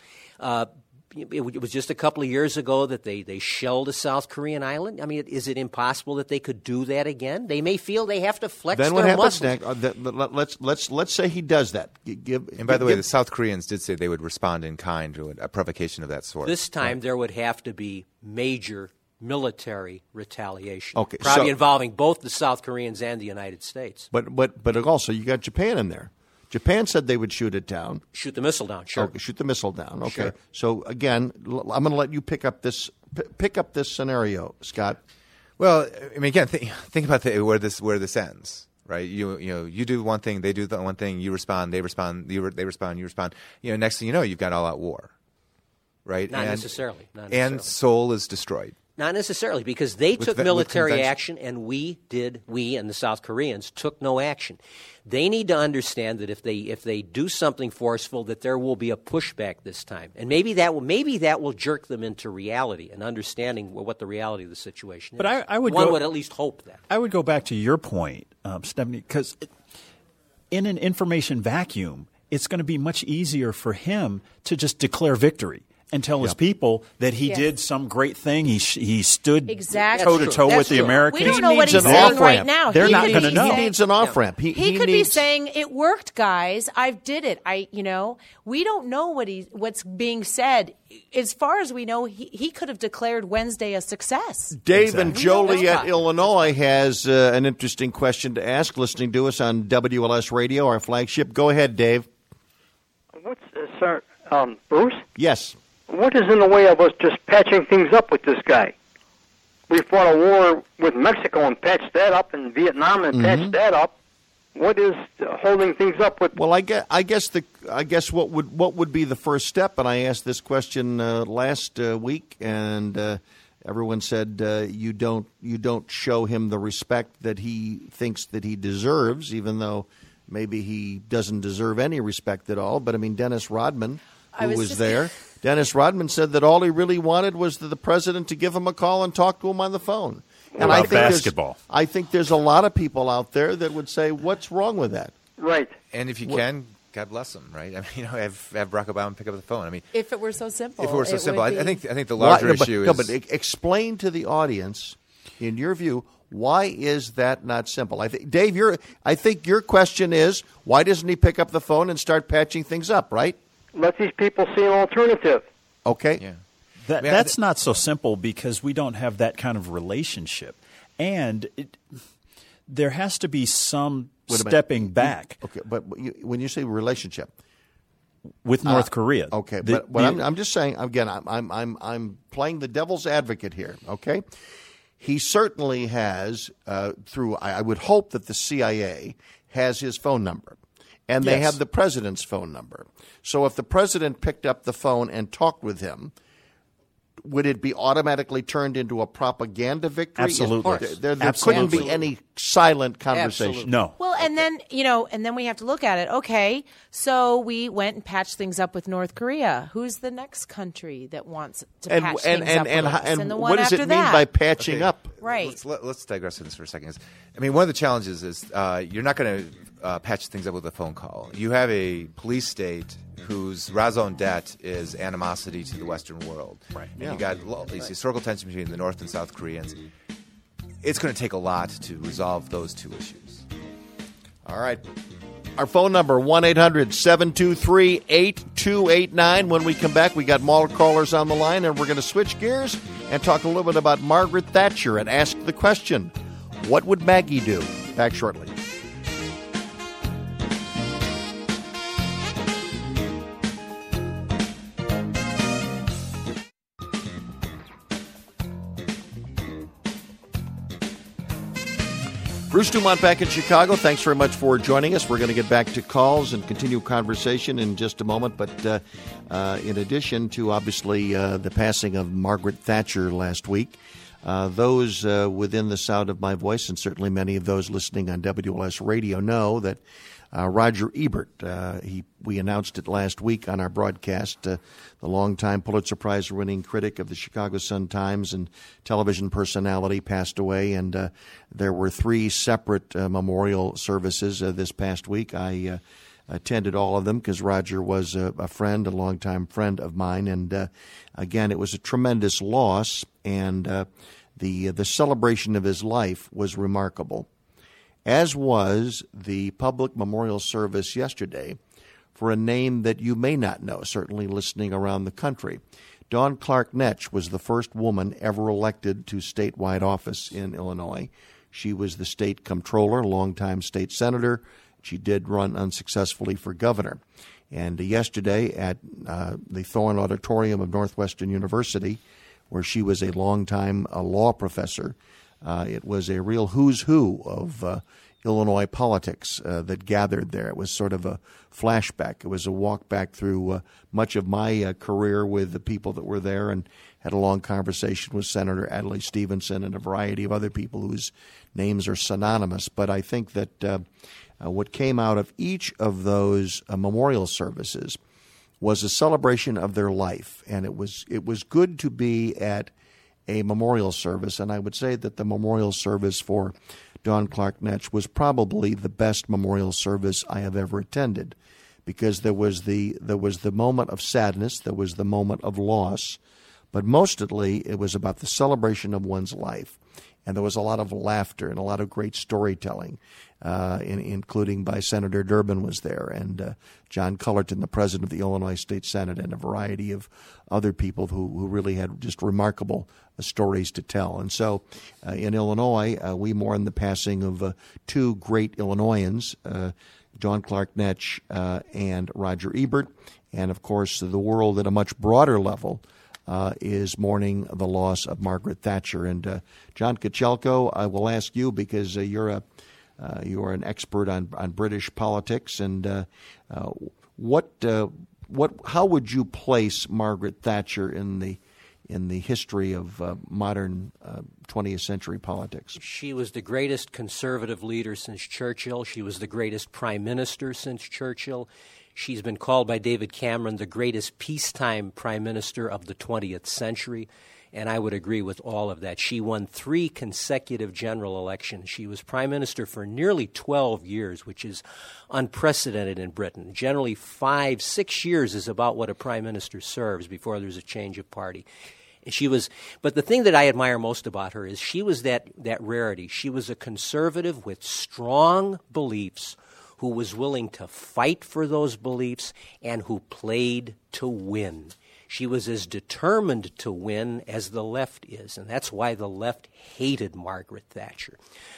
It was just a couple of years ago that they shelled a South Korean island. I mean, is it impossible that they could do that again? They may feel they have to flex then their what happens muscles. next? Let's say he does that. And by the way, the South Koreans did say they would respond in kind to a provocation of that sort. This time there would have to be major military retaliation. Okay, probably so- involving both the South Koreans and the United States. But also you got Japan in there. Japan said they would shoot it down. Shoot the missile down, sure. Okay, shoot the missile down. Okay. Sure. So again, I'm going to let you pick up this scenario, Scott. Well, I mean, again, think about where this ends, right? You do one thing, they do the one thing, you respond, they respond, they respond, you respond. Next thing you know, you've got all-out war, right? Not necessarily. And Seoul is destroyed. Not necessarily, because they took with military convention. action, and we and the South Koreans took no action. They need to understand that if they do something forceful, that there will be a pushback this time, and maybe that will jerk them into reality and understanding what the reality of the situation is. But I would one would at least hope that. I would go back to your point, Stephanie, because in an information vacuum, it's going to be much easier for him to just declare victory and tell his people that he did some great thing. He stood Exactly. toe to toe That's with the true. Americans. We don't know what needs he's an saying off-ramp. right now. They're He not could going to be know. He saying- needs an off-ramp. He could be saying, "It worked, guys. I did it." We don't know what's being said. As far as we know, he could have declared Wednesday a success. Dave in We don't know Joliet, that. Illinois, has an interesting question to ask, listening to us on WLS Radio, our flagship. Go ahead, Dave. What's sir, Bruce? Yes. What is in the way of us just patching things up with this guy? We fought a war with Mexico and patched that up, and Vietnam and patched that up. What is holding things up with? Well, I guess what would be the first step? And I asked this question last week, and everyone said you don't show him the respect that he thinks that he deserves, even though maybe he doesn't deserve any respect at all. But I mean, Dennis Rodman, who was there. Dennis Rodman said that all he really wanted was the president to give him a call and talk to him on the phone. And About basketball. I think there's a lot of people out there that would say, "What's wrong with that?" Right. And if you can, God bless them, right? I mean, have Barack Obama pick up the phone. I mean, If it were so simple. if it were so it simple, would I be- think the larger Why- issue no, is. but explain to the audience, in your view, why is that not simple? I think, Dave, I think your question is, why doesn't he pick up the phone and start patching things up, right? Let these people see an alternative. Okay. Yeah. That's not so simple because we don't have that kind of relationship. And there has to be some Wait a minute. stepping back Okay, but when you say relationship, with North Korea. okay, The- but I'm just saying again. I'm playing the devil's advocate here. Okay, he certainly has through. I would hope that the CIA has his phone number, and they Yes. have the president's phone number. So if the president picked up the phone and talked with him, would it be automatically turned into a propaganda victory? Absolutely. There Absolutely. couldn't be any silent conversation. Absolutely. No. Well, and then we have to look at it. Okay, so we went and patched things up with North Korea. Who's the next country that wants to patch things up with us? And the one what does after it mean that. by patching Okay. up? Right. Let's digress on this for a second. I mean, one of the challenges is you're not going to patch things up with a phone call. You have a police state whose raison d'etre is animosity to the Western world. Right. And you got these historical tension between the North and South Koreans. It's going to take a lot to resolve those two issues. All right. Our phone number, 1-800-723-8289. When we come back, we got more callers on the line, and we're going to switch gears and talk a little bit about Margaret Thatcher and ask the question, what would Maggie do? Back shortly. Bruce Dumont back in Chicago. Thanks very much for joining us. We're going to get back to calls and continue conversation in just a moment. But in addition to, obviously, the passing of Margaret Thatcher last week, those within the sound of my voice, and certainly many of those listening on WLS Radio, know that Roger Ebert, we announced it last week on our broadcast, the longtime Pulitzer Prize-winning critic of the Chicago Sun-Times and television personality, passed away, and there were 3 separate memorial services this past week. I attended all of them because Roger was a friend, a longtime friend of mine, and again, it was a tremendous loss, and the celebration of his life was remarkable, as was the public memorial service yesterday for a name that you may not know, certainly listening around the country. Dawn Clark Netsch was the first woman ever elected to statewide office in Illinois. She was the state comptroller, longtime state senator. She did run unsuccessfully for governor. And yesterday at the Thorne Auditorium of Northwestern University, where she was a longtime law professor, it was a real who's who of Illinois politics that gathered there. It was sort of a flashback. It was a walk back through much of my career with the people that were there, and had a long conversation with Senator Adlai Stevenson and a variety of other people whose names are synonymous. But I think that what came out of each of those memorial services was a celebration of their life, and it was good to be at a memorial service, and I would say that the memorial service for Dawn Clark Netsch was probably the best memorial service I have ever attended, because there was the moment of sadness, there was the moment of loss, but mostly it was about the celebration of one's life, and there was a lot of laughter and a lot of great storytelling, including by Senator Durbin was there, and John Cullerton, the president of the Illinois State Senate, and a variety of other people who really had just remarkable stories to tell. And so in Illinois, we mourn the passing of 2 great Illinoisans, Dawn Clark Netsch and Roger Ebert, and of course the world at a much broader level is mourning the loss of Margaret Thatcher. And John Kochelko, I will ask you, because you are an expert on British politics, and how would you place Margaret Thatcher in the history of modern 20th century politics? She was the greatest conservative leader since Churchill. She was the greatest prime minister since Churchill. She's been called by David Cameron the greatest peacetime prime minister of the 20th century, and I would agree with all of that. She won 3 consecutive general elections. She was prime minister for nearly 12 years, which is unprecedented in Britain. Generally, 5-6 years is about what a prime minister serves before there's a change of party. And but the thing that I admire most about her is she was that rarity. She was a conservative with strong beliefs, who was willing to fight for those beliefs and who played to win. She was as determined to win as the left is, and that's why the left hated Margaret Thatcher.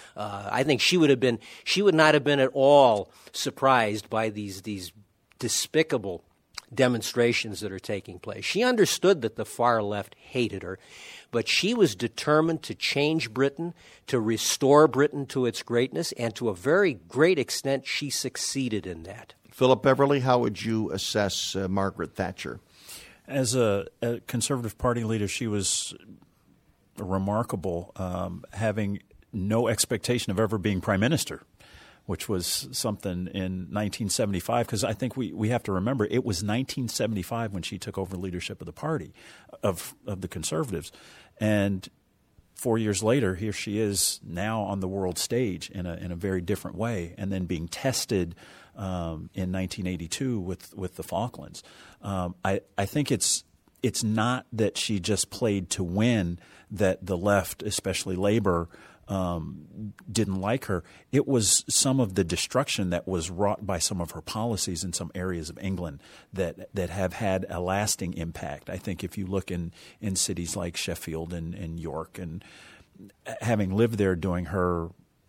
I think she would not have been at all surprised by these despicable demonstrations that are taking place. She understood that the far left hated her, but she was determined to change Britain, to restore Britain to its greatness, and to a very great extent, she succeeded in that. Philip Beverly, how would you assess Margaret Thatcher? As a Conservative Party leader, she was remarkable, having no expectation of ever being prime minister, which was something in 1975, because I think we have to remember it was 1975 when she took over leadership of the party, of the Conservatives. And 4 years later, here she is now on the world stage in a very different way, and then being tested in 1982 with the Falklands. I think it's not that she just played to win, that the left, especially Labor, didn't like her. It was some of the destruction that was wrought by some of her policies in some areas of England that have had a lasting impact. I think if you look in cities like Sheffield and York, and having lived there during her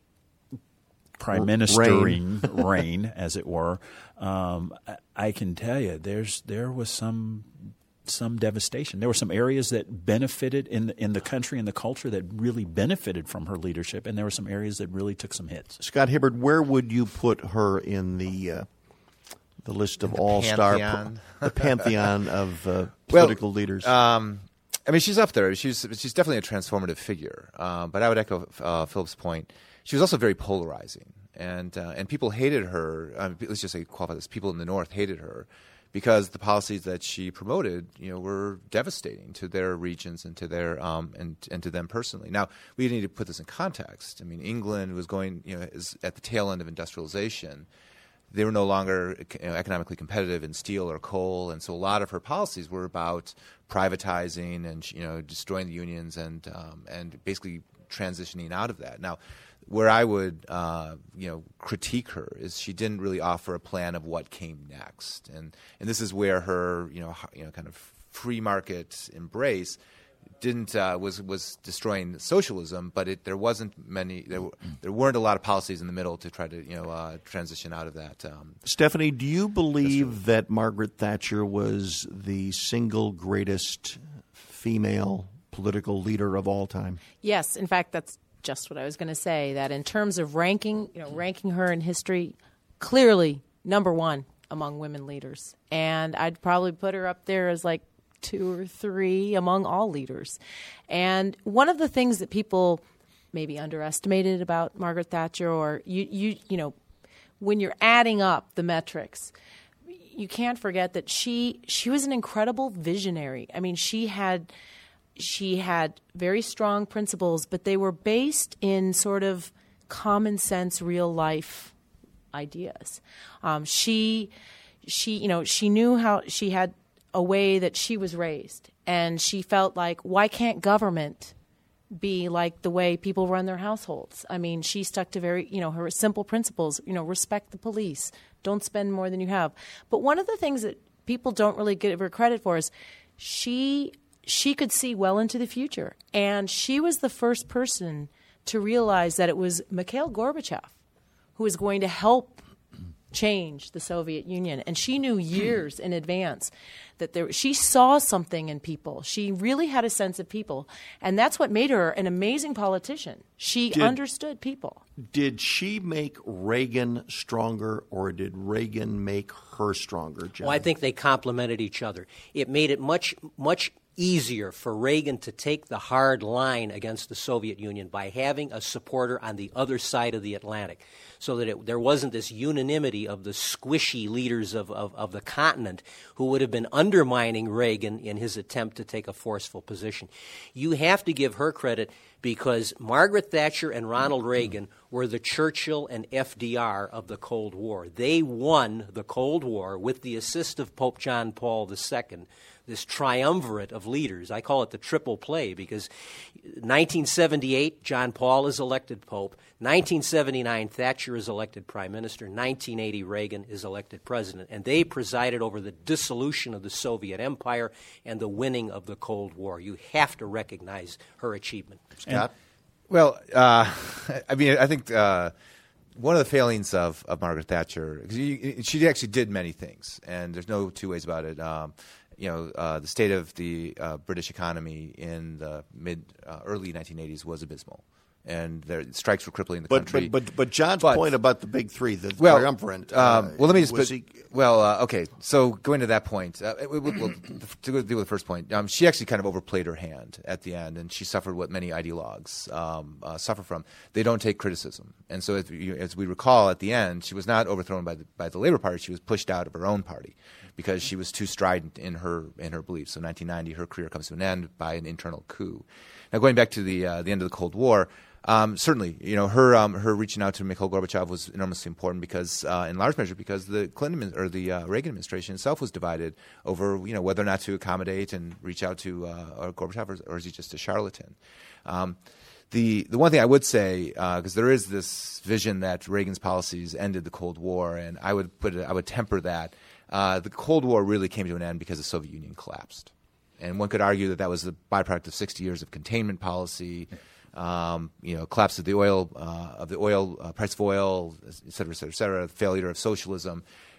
prime ministering reign, as it were, I can tell you there was some some devastation. There were some areas that benefited in the country and the culture that really benefited from her leadership, and there were some areas that really took some hits. Scott Hibbard, where would you put her in the list of all-star, the pantheon of political leaders? I mean, she's up there. She's definitely a transformative figure. But I would echo Philip's point. She was also very polarizing, and people hated her. Let's just say qualify this: people in the North hated her because the policies that she promoted, were devastating to their regions and to their and to them personally. Now, we need to put this in context. I mean, England was going, is at the tail end of industrialization. They were no longer economically competitive in steel or coal, and so a lot of her policies were about privatizing and destroying the unions and basically transitioning out of that. Now, where I would critique her is she didn't really offer a plan of what came next, and this is where her kind of free market embrace didn't was destroying socialism, but there weren't a lot of policies in the middle to try to transition out of that. Stephanie, do you believe that Margaret Thatcher was the single greatest female political leader of all time? Yes, in fact, that's just what I was going to say. That in terms of ranking her in history, clearly number one among women leaders, and I'd probably put her up there as like 2 or 3 among all leaders. And one of the things that people maybe underestimated about Margaret Thatcher, or when you're adding up the metrics, you can't forget that she was an incredible visionary. I mean, she had very strong principles, but they were based in sort of common sense, real life ideas. She knew how she had a way that she was raised, and she felt like, why can't government be like the way people run their households? I mean, she stuck to her simple principles, respect the police, don't spend more than you have. But one of the things that people don't really give her credit for is she could see well into the future, and she was the first person to realize that it was Mikhail Gorbachev who was going to help change the Soviet Union. And she knew years in advance that she saw something in people. She really had a sense of people. And that's what made her an amazing politician. She understood people. Did she make Reagan stronger, or did Reagan make her stronger, John? Well, I think they complemented each other. It made it much, much easier for Reagan to take the hard line against the Soviet Union by having a supporter on the other side of the Atlantic, so that there wasn't this unanimity of the squishy leaders of the continent who would have been undermining Reagan in his attempt to take a forceful position. You have to give her credit, because Margaret Thatcher and Ronald Reagan were the Churchill and FDR of the Cold War. They won the Cold War with the assist of Pope John Paul II, this triumvirate of leaders. I call it the triple play, because 1978, John Paul is elected Pope. 1979, Thatcher is elected Prime Minister. 1980, Reagan is elected President. And they presided over the dissolution of the Soviet Empire and the winning of the Cold War. You have to recognize her achievement. Scott? Well, I mean, I think one of the failings of Margaret Thatcher, because she actually did many things, and there's no two ways about it. The state of the British economy in the early 1980s was abysmal, and the strikes were crippling the country. But John's point about the big three, the triumvirate. Let me just. Okay. So going to that point, to deal with the first point, she actually kind of overplayed her hand at the end, and she suffered what many ideologues suffer from. They don't take criticism, and so as we recall, at the end, she was not overthrown by the Labour Party. She was pushed out of her own party, because she was too strident in her beliefs. So 1990, her career comes to an end by an internal coup. Now, going back to the end of the Cold War, certainly, her reaching out to Mikhail Gorbachev was enormously important, because, in large measure, because the Reagan administration itself was divided over, whether or not to accommodate and reach out to Gorbachev, or is he just a charlatan? The one thing I would say, because there is this vision that Reagan's policies ended the Cold War, and I would temper that. The Cold War really came to an end because the Soviet Union collapsed, and one could argue that was the byproduct of 60 years of containment policy, collapse of the oil, price of oil, et cetera, et cetera, et cetera, failure of socialism.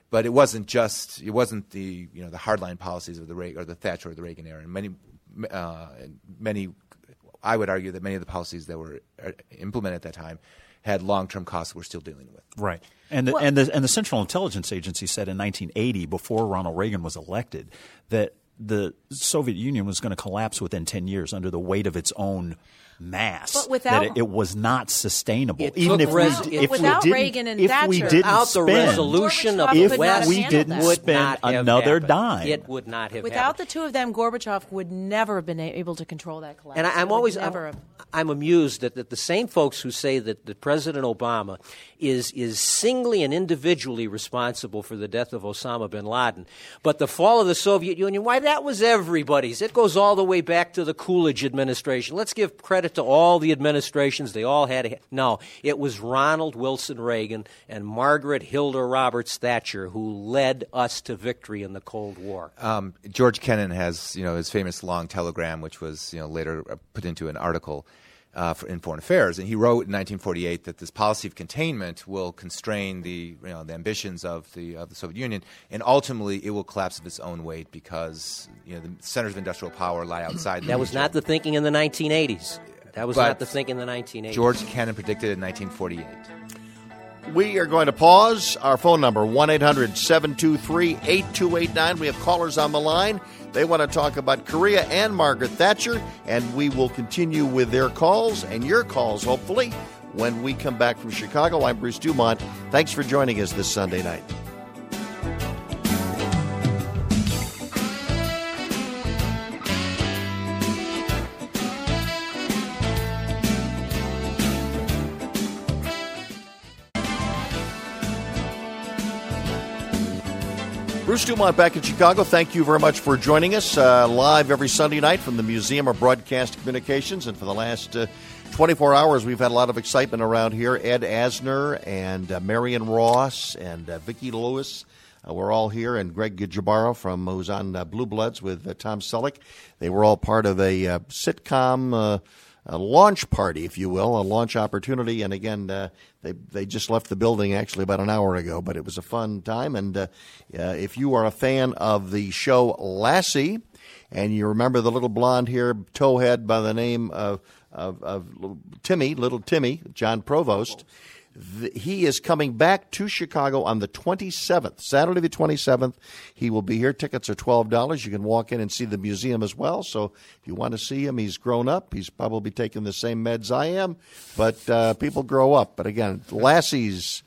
But it wasn't the the hardline policies of the Thatcher or the Reagan era. And many, I would argue that many of the policies that were implemented at that time had long-term costs that we're still dealing with. Right. And the Central Intelligence Agency said in 1980, before Ronald Reagan was elected, that the Soviet Union was going to collapse within 10 years under the weight of its own mass. But without, that it was not sustainable. Even if without Reagan and Thatcher, without the resolution of if the West, we didn't spend another dime, it would not have without happened. the two of them, Gorbachev would never have been able to control that collapse. And I'm amused that the same folks who say that President Obama is singly and individually responsible for the death of Osama bin Laden, but the fall of the Soviet Union, why, that was everybody's. It goes all the way back to the Coolidge administration. Let's give credit to all the administrations. They all had no. It was Ronald Wilson Reagan and Margaret Hilda Roberts Thatcher who led us to victory in the Cold War. George Kennan has his famous long telegram, which was later put into an article in Foreign Affairs, and he wrote in 1948 that this policy of containment will constrain the ambitions of the Soviet Union, and ultimately it will collapse of its own weight because the centers of industrial power lie outside. That was not the thinking in the 1980s. That was not the thinking in the 1980s. George Kennan predicted in 1948. We are going to pause. Our phone number, 1-800-723-8289. We have callers on the line. They want to talk about Korea and Margaret Thatcher, and we will continue with their calls and your calls, hopefully, when we come back from Chicago. I'm Bruce Dumont. Thanks for joining us this Sunday night. Bruce Dumont back in Chicago. Thank you very much for joining us live every Sunday night from the Museum of Broadcast Communications. And for the last 24 hours, we've had a lot of excitement around here. Ed Asner and Marion Ross and Vicki Lewis. We're all here, and Greg Jabaro who's on Blue Bloods with Tom Selleck. They were all part of a sitcom a launch party, if you will, a launch opportunity. And again, they just left the building actually about an hour ago, but it was a fun time. And if you are a fan of the show Lassie, and you remember the little blonde-haired towhead by the name of Little Timmy, John Provost, he is coming back to Chicago on the 27th, Saturday the 27th. He will be here. Tickets are $12. You can walk in and see the museum as well. So if you want to see him, he's grown up. He's probably taking the same meds I am, but people grow up. But again, Lassie's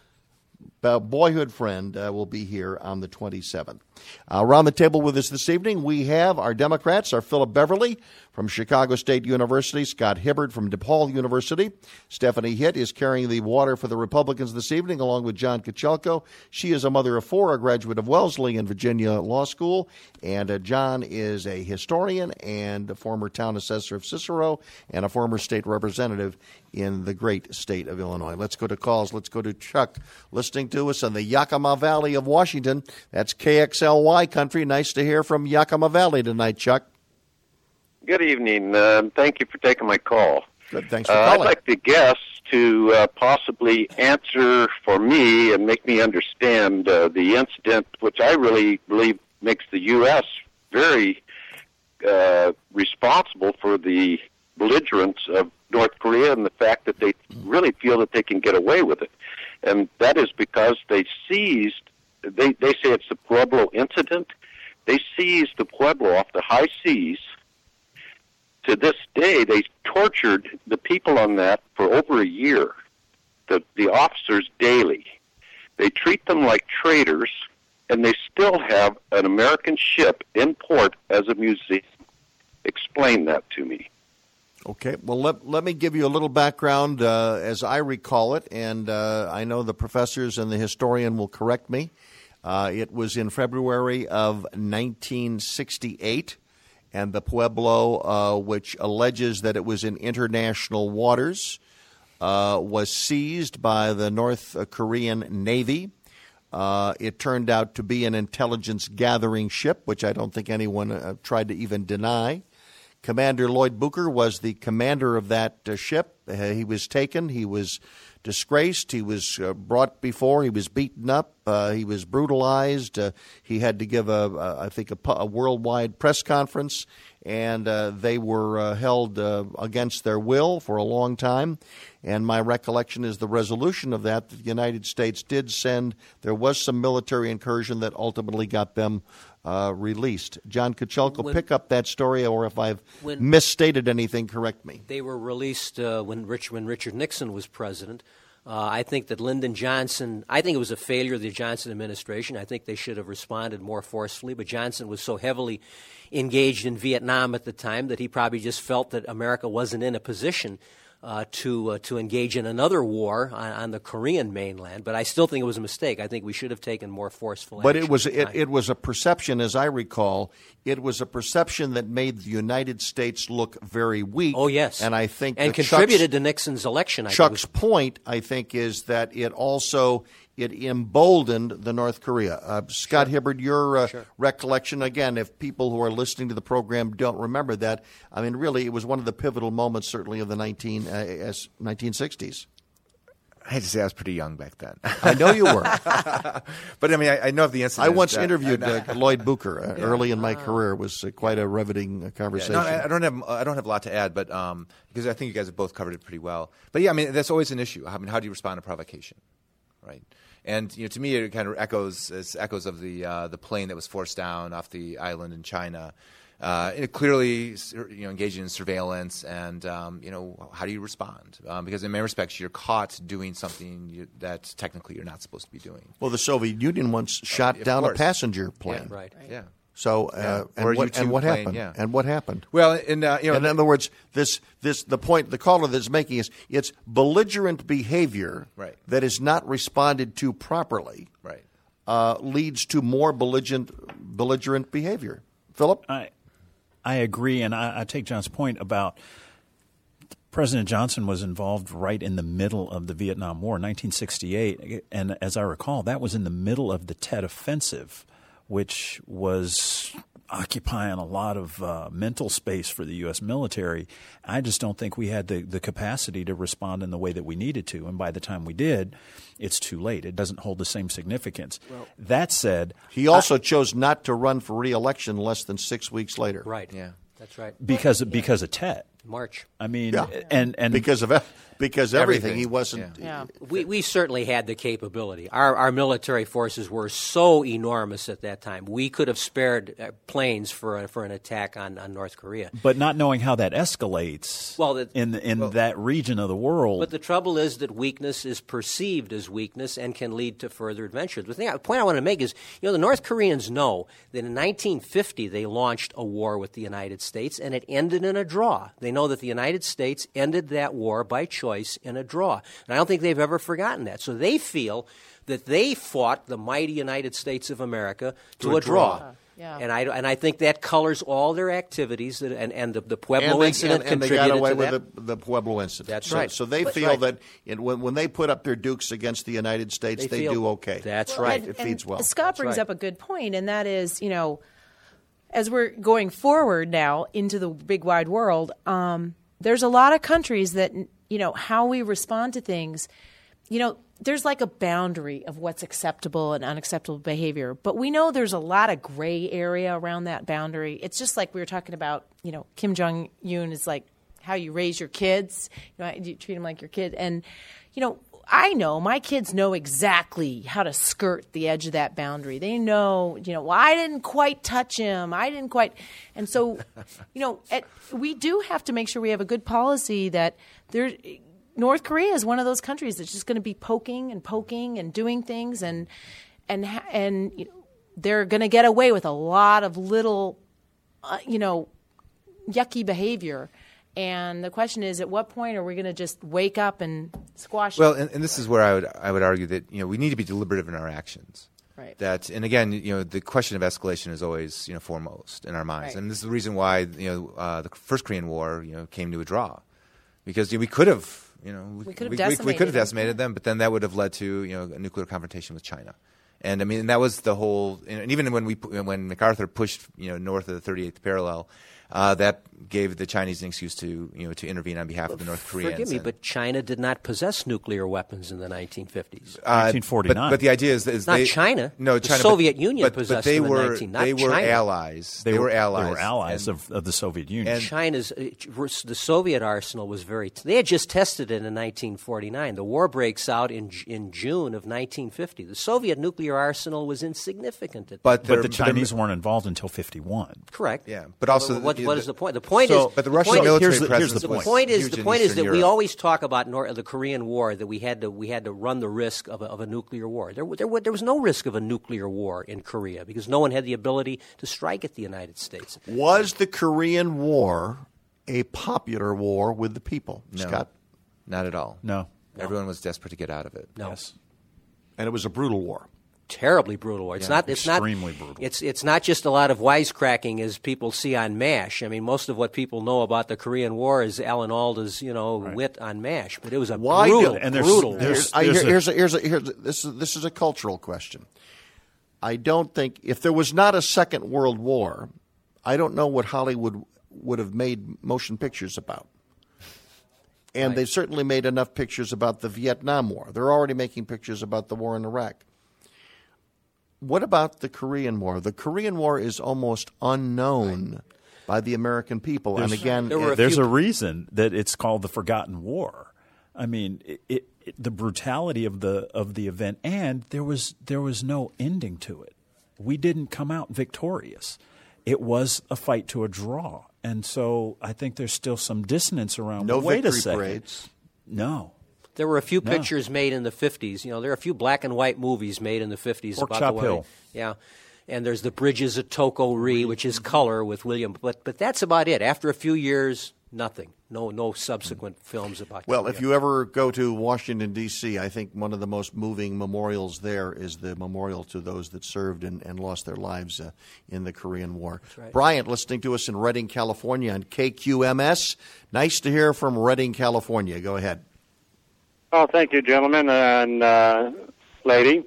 boyhood friend will be here on the 27th. Around the table with us this evening, we have our Democrats, our Philip Beverly from Chicago State University, Scott Hibbard from DePaul University. Stephanie Hitt is carrying the water for the Republicans this evening, along with John Kochelko. She is a mother of four, a graduate of Wellesley and Virginia Law School. And John is a historian and a former town assessor of Cicero and a former state representative in the great state of Illinois. Let's go to calls. Let's go to Chuck, listening to us in the Yakima Valley of Washington. That's KXLY country. Nice to hear from Yakima Valley tonight, Chuck. Good evening. Thank you for taking my call. Good. Thanks for calling. I'd like the guests to possibly answer for me and make me understand the incident, which I really believe makes the U.S. very responsible for the belligerence of North Korea and the fact that they really feel that they can get away with it. And that is because they seized, they say it's the Pueblo incident. They seized the Pueblo off the high seas. To this day, they tortured the people on that for over a year, the officers daily. They treat them like traitors, and they still have an American ship in port as a museum. Explain that to me. Okay, well, let me give you a little background as I recall it, and I know the professors and the historian will correct me. It was in February of 1968, and the Pueblo, which alleges that it was in international waters, was seized by the North Korean Navy. It turned out to be an intelligence-gathering ship, which I don't think anyone tried to even deny. Commander Lloyd Booker was the commander of that ship. He was taken. He was disgraced. He was brought before. He was beaten up. He was brutalized. He had to give I think a worldwide press conference, and they were held against their will for a long time. And my recollection is the resolution of that, the United States did send, there was some military incursion that ultimately got them released. John Kuchelko, pick up that story, or if I've misstated anything, correct me. They were released when Richard Nixon was president. I think that Lyndon Johnson, I think it was a failure of the Johnson administration. I think they should have responded more forcefully, but Johnson was so heavily engaged in Vietnam at the time that he probably just felt that America wasn't in a position to engage in another war on the Korean mainland, but I still think it was a mistake. I think we should have taken more forceful action. But it was a perception, as I recall, it was a perception that made the United States look very weak. Oh, yes. And I think and contributed to Nixon's election. Chuck's point, I think, is that it emboldened the North Korea. Scott Hibbard, your recollection, again, if people who are listening to the program don't remember that, I mean, really, it was one of the pivotal moments, certainly, of the 1960s. I had to say I was pretty young back then. I know you were. But, I mean, I know of the incident. I once interviewed Lloyd Bucher early in my career. It was quite a riveting conversation. Yeah, no, I don't have a lot to add, but because I think you guys have both covered it pretty well. But, yeah, I mean, that's always an issue. I mean, how do you respond to provocation, right? And to me, it kind of echoes of the plane that was forced down off the island in China. It clearly, engaging in surveillance, and how do you respond? Because in many respects, you're caught doing something that technically you're not supposed to be doing. Well, the Soviet Union once shot down a passenger plane. Yeah, right. Yeah. So and what happened? Yeah. And what happened? Well, in other words, the point the caller that's making is it's belligerent behavior that is not responded to properly. Right. Leads to more belligerent behavior. Philip? I agree, and I take John's point about President Johnson was involved right in the middle of the Vietnam War, 1968, and as I recall, that was in the middle of the Tet Offensive, which was occupying a lot of mental space for the U.S. military. I just don't think we had the capacity to respond in the way that we needed to, and by the time we did, it's too late. It doesn't hold the same significance. Well, that said, he also chose not to run for re-election less than 6 weeks later. Right. Yeah, that's right. Because of Tet. March. I mean, and because everything. He wasn't. Yeah. We certainly had the capability. Our military forces were so enormous at that time. We could have spared planes for an attack on North Korea. But not knowing how that escalates in that region of the world. But the trouble is that weakness is perceived as weakness and can lead to further adventures. The point I want to make is, the North Koreans know that in 1950 they launched a war with the United States and it ended in a draw. They know that the United States ended that war by choice in a draw. And I don't think they've ever forgotten that. So they feel that they fought the mighty United States of America to a draw. Yeah. And I think that colors all their activities, and the Pueblo incident and contributed they got away to with that. the Pueblo incident. That's right. So they feel that when they put up their dukes against the United States, they do okay. That's right. It feeds well. Scott brings up a good point, and that is, as we're going forward now into the big wide world, there's a lot of countries that, how we respond to things, there's like a boundary of what's acceptable and unacceptable behavior. But we know there's a lot of gray area around that boundary. It's just like we were talking about, Kim Jong-un is like how you raise your kids. You treat them like your kid. And, I know my kids know exactly how to skirt the edge of that boundary. They know, well, I didn't quite touch him. I didn't quite. And so, we do have to make sure we have a good policy that North Korea is one of those countries that's just going to be poking and doing things, and they're going to get away with a lot of little, yucky behavior. And the question is, at what point are we going to just wake up and squash it? Well, and this is where I would argue that we need to be deliberative in our actions. Right. And again, the question of escalation is always foremost in our minds, right. And this is the reason why the first Korean War came to a draw, because we could have we could have decimated them, but then that would have led to a nuclear confrontation with China. And I mean, that was the whole. And even when MacArthur pushed north of the 38th parallel, that gave the Chinese an excuse to intervene on behalf of the North Koreans. Forgive me, but China did not possess nuclear weapons in the 1950s. 1949. But the idea is not they, China. No, the China. Soviet Union possessed they them were, in 19. Not They were China. allies. They were allies. They were allies of the Soviet Union. The Soviet arsenal was they had just tested it in 1949. The war breaks out in June of 1950. The Soviet nuclear arsenal was insignificant at but the Chinese weren't involved until 51. Correct. Yeah, but also what is the point? The point is, but the Russian military presence. The point is that we always talk about the Korean War, that we had to run the risk of a nuclear war. There was no risk of a nuclear war in Korea because no one had the ability to strike at the United States. Was the Korean War a popular war with the people, No, Scott? Not at all. No. Everyone was desperate to get out of it. No. Yes. And it was a brutal war. Terribly brutal war. It's extremely brutal. It's not just a lot of wisecracking as people see on MASH. I mean, most of what people know about the Korean War is Alan Alda's wit on MASH, but it was a brutal war. This is a cultural question. I don't think if there was not a Second World War, I don't know what Hollywood would have made motion pictures about. And Right. they've certainly made enough pictures about the Vietnam War. They're already making pictures about the war in Iraq. What about the Korean War? The Korean War is almost unknown by the American people. And again, there's a reason that it's called the Forgotten War. I mean, the brutality of the event, and there was no ending to it. We didn't come out victorious. It was a fight to a draw. And so I think there's still some dissonance around. No wait a victory second. parades. No. There were a few pictures made in the 50s. There are a few black and white movies made in the 50s Pork about Chop the war. Hill. Yeah. And there's the Bridges of Toko-ri, which is color with William. But that's about it. After a few years, nothing. No subsequent films about Well, Korea. if you ever go to Washington, D.C., I think one of the most moving memorials there is the memorial to those that served and lost their lives in the Korean War. right. Bryant, listening to us in Redding, California on KQMS. Nice to hear from Redding, California. Go ahead. Oh, thank you, gentlemen and lady.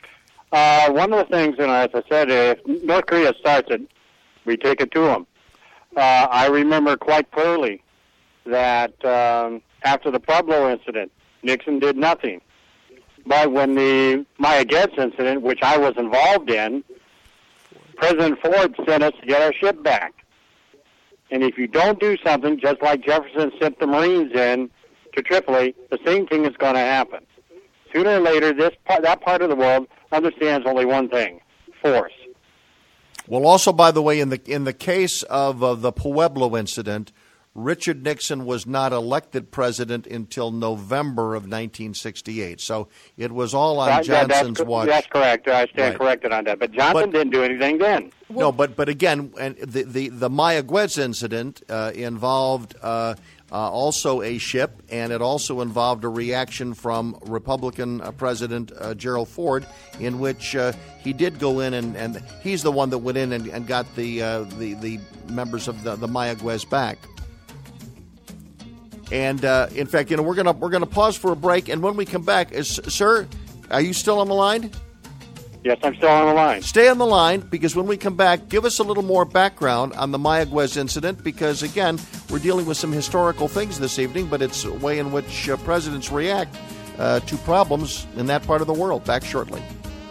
One of the things, and as I said, if North Korea starts it, we take it to them. I remember quite clearly that after the Pueblo incident, Nixon did nothing. But when the Maya Getz incident, which I was involved in, President Ford sent us to get our ship back. And if you don't do something, just like Jefferson sent the Marines in to Tripoli, the same thing is going to happen. Sooner or later, that part of the world understands only one thing: force. Well, also, by the way, in the case of the Pueblo incident, Richard Nixon was not elected president until November of 1968. So it was all on Johnson's watch. That's correct. I stand corrected on that. But Johnson didn't do anything then. No, but again, and the Maya Getz incident involved also a ship, and it also involved a reaction from Republican President Gerald Ford, in which he did go in, and he's the one that went in and got the members of the Maya Getz back. And in fact, we're gonna pause for a break, and when we come back, sir, are you still on the line? Yes, I'm still on the line. Stay on the line, because when we come back, give us a little more background on the Maya Getz incident, because, again, we're dealing with some historical things this evening, but it's a way in which presidents react to problems in that part of the world. Back shortly.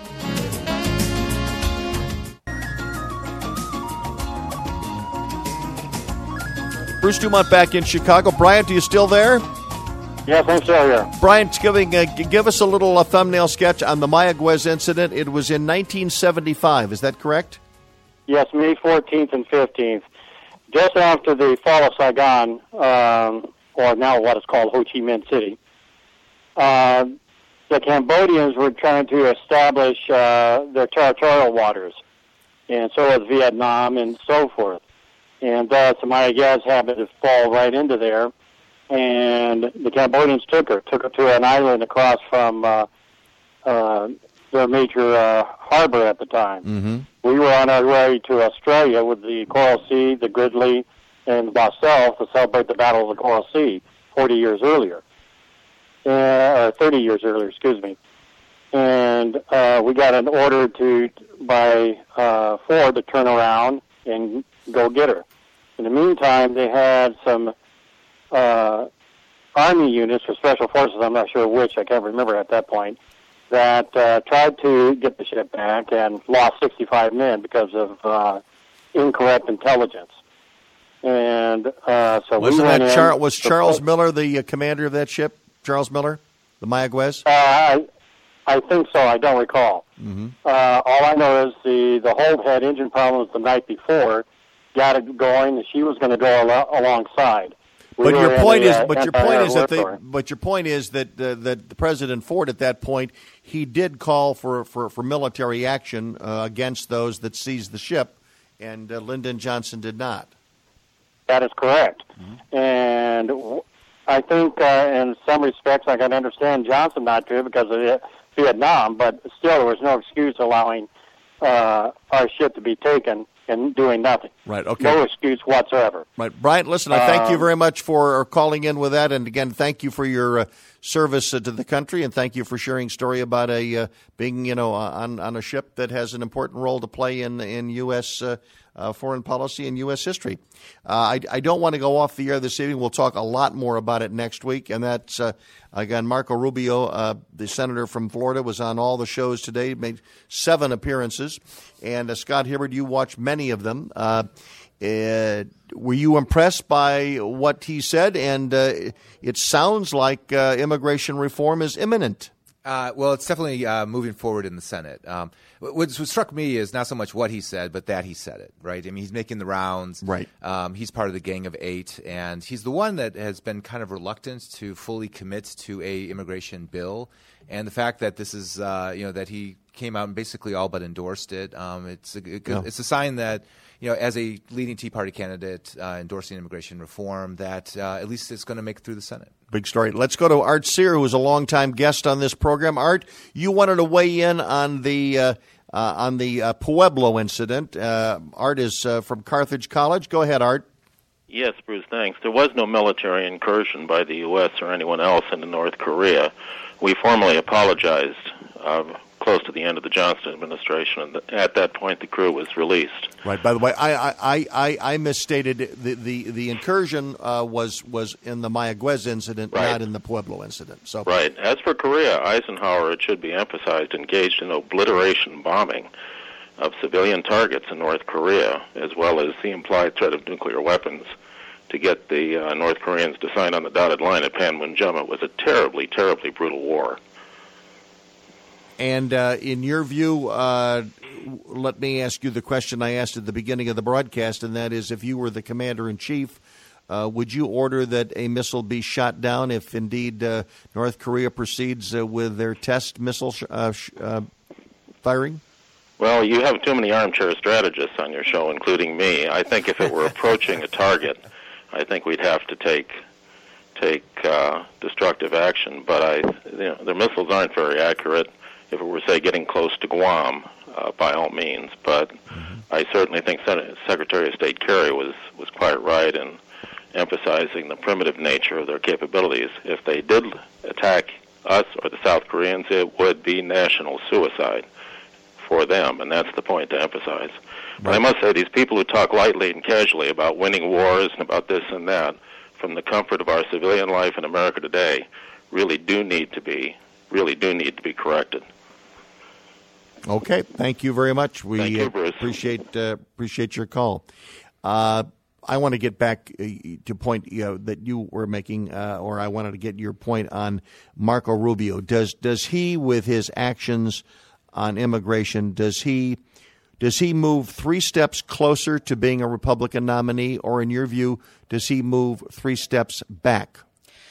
Bruce Dumont back in Chicago. Bryant, are you still there? Yes, I'm still here. Bryant, give us a little thumbnail sketch on the Maya Getz incident. It was in 1975. Is that correct? Yes, May 14th and 15th. Just after the fall of Saigon, or now what is called Ho Chi Minh City, the Cambodians were trying to establish their territorial waters, and so was Vietnam and so forth. And thus, the Maya Getz happened to fall right into there. And the Cambodians took her to an island across from their major harbor at the time. Mm-hmm. We were on our way to Australia with the Coral Sea, the Gridley, and Boswell to celebrate the Battle of the Coral Sea 40 years earlier. Or 30 years earlier, excuse me. And we got an order by Ford to turn around and go get her. In the meantime, they had some Army units or Special Forces, I'm not sure which, I can't remember at that point, that tried to get the ship back and lost 65 men because of incorrect intelligence. And so was was Charles Miller the commander of that ship? Charles Miller, the Mayaguez? I think so. I don't recall. Mm-hmm. All I know is the hold had engine problems the night before, got it going, and she was going to go alongside. But your point is that that President Ford at that point, he did call for military action against those that seized the ship, and Lyndon Johnson did not. That is correct. Mm-hmm. And I think in some respects I can understand Johnson not to because of Vietnam, but still there was no excuse allowing our ship to be taken and doing nothing. Right, okay. No excuse whatsoever. Right. Bryant, listen, I thank you very much for calling in with that. And again, thank you for your service to the country, and thank you for sharing a story about being, on a ship that has an important role to play in U.S. Foreign policy and U.S. history. I don't want to go off the air this evening. We'll talk a lot more about it next week. And that's, again, Marco Rubio, the senator from Florida, was on all the shows today, made 7 appearances. And Scott Hibbard, you watched many of them. Were you impressed by what he said? And it sounds like immigration reform is imminent. Well, it's definitely moving forward in the Senate. What struck me is not so much what he said, but that he said it, right? I mean, he's making the rounds. Right. He's part of the Gang of 8, and he's the one that has been kind of reluctant to fully commit to a immigration bill. And the fact that this is, that he came out and basically all but endorsed it, it's a sign that, as a leading Tea Party candidate endorsing immigration reform, that at least it's going to make it through the Senate. Big story. Let's go to Art Sear, who was a longtime guest on this program. Art, you wanted to weigh in on the Pueblo incident. Art is from Carthage College. Go ahead, Art. Yes, Bruce, thanks. There was no military incursion by the U.S. or anyone else into North Korea. We formally apologized close to the end of the Johnson administration, and at that point the crew was released. Right. By the way, I misstated the incursion was in the Mayaguez incident, right, not in the Pueblo incident. So right. As for Korea, Eisenhower, it should be emphasized, engaged in obliteration bombing of civilian targets in North Korea, as well as the implied threat of nuclear weapons, to get the North Koreans to sign on the dotted line at Panmunjom. It was a terribly, terribly brutal war. And in your view, let me ask you the question I asked at the beginning of the broadcast, and that is, if you were the commander-in-chief, would you order that a missile be shot down if indeed North Korea proceeds with their test missile firing? Well, you have too many armchair strategists on your show, including me. I think if it were approaching a target, I think we'd have to take destructive action. But their missiles aren't very accurate. If it were, say, getting close to Guam, by all means. But I certainly think Secretary of State Kerry was quite right in emphasizing the primitive nature of their capabilities. If they did attack us or the South Koreans, it would be national suicide for them, and that's the point to emphasize. But I must say, these people who talk lightly and casually about winning wars and about this and that, from the comfort of our civilian life in America today, really do need to be corrected. Okay, thank you very much. We Thank you, Bruce. appreciate your call. I want to get back to point that you were making, or I wanted to get your point on Marco Rubio. Does he, with his actions on immigration, does he move 3 steps closer to being a Republican nominee, or in your view, does he move 3 steps back?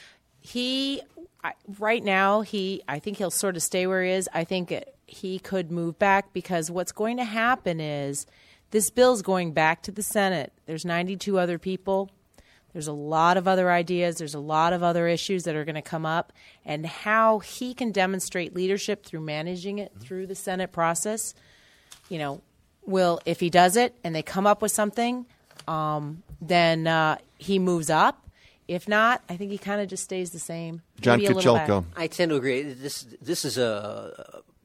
Right now, I think he'll sort of stay where he is. I think he could move back because what's going to happen is this bill's going back to the Senate. There's 92 other people. There's a lot of other ideas. There's a lot of other issues that are going to come up. And how he can demonstrate leadership through managing it through the Senate process, if he does it and they come up with something, then he moves up. If not, I think he kind of just stays the same. John Kuchelko. I tend to agree. This is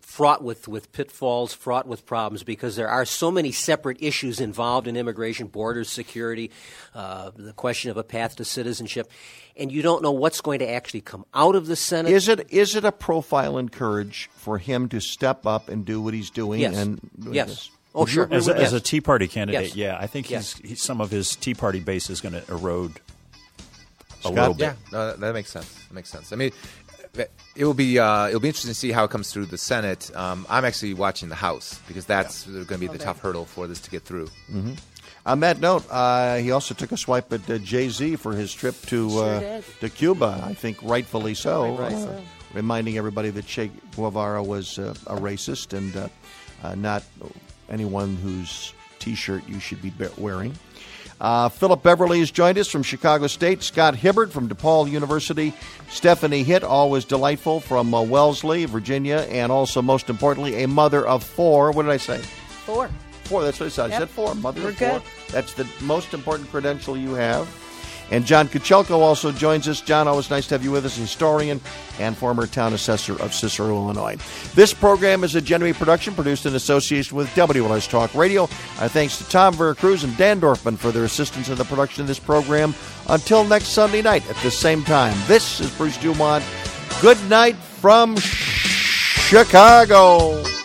fraught with pitfalls, fraught with problems, because there are so many separate issues involved in immigration, border security, the question of a path to citizenship, and you don't know what's going to actually come out of the Senate. Is it a profile and courage for him to step up and do what he's doing? Yes. And doing Yes. this? Oh, sure. As a Tea Party candidate, Yes. yeah, I think Yes. some of his Tea Party base is going to erode a Scott? little bit. Yeah, no, that makes sense. That makes sense. I mean, it'll be interesting to see how it comes through the Senate. I'm actually watching the House because that's going to be the tough hurdle for this to get through. Mm-hmm. On that note, he also took a swipe at Jay-Z for his trip to Cuba. I think rightfully so. Reminding everybody that Che Guevara was a racist and not anyone whose T-shirt you should be wearing. Philip Beverly has joined us from Chicago State. Scott Hibbert from DePaul University. Stephanie Hitt, always delightful, from Wellesley, Virginia. And also, most importantly, a mother of 4. What did I say? 4. 4, that's what I said. Yep. I said 4. Mother We're of 4. good. That's the most important credential you have. And John Kuchelko also joins us. John, always nice to have you with us, historian and former town assessor of Cicero, Illinois. This program is a Genevieve production produced in association with WLS Talk Radio. Our thanks to Tom Veracruz and Dan Dorfman for their assistance in the production of this program. Until next Sunday night at the same time, this is Bruce Dumont. Good night from Chicago.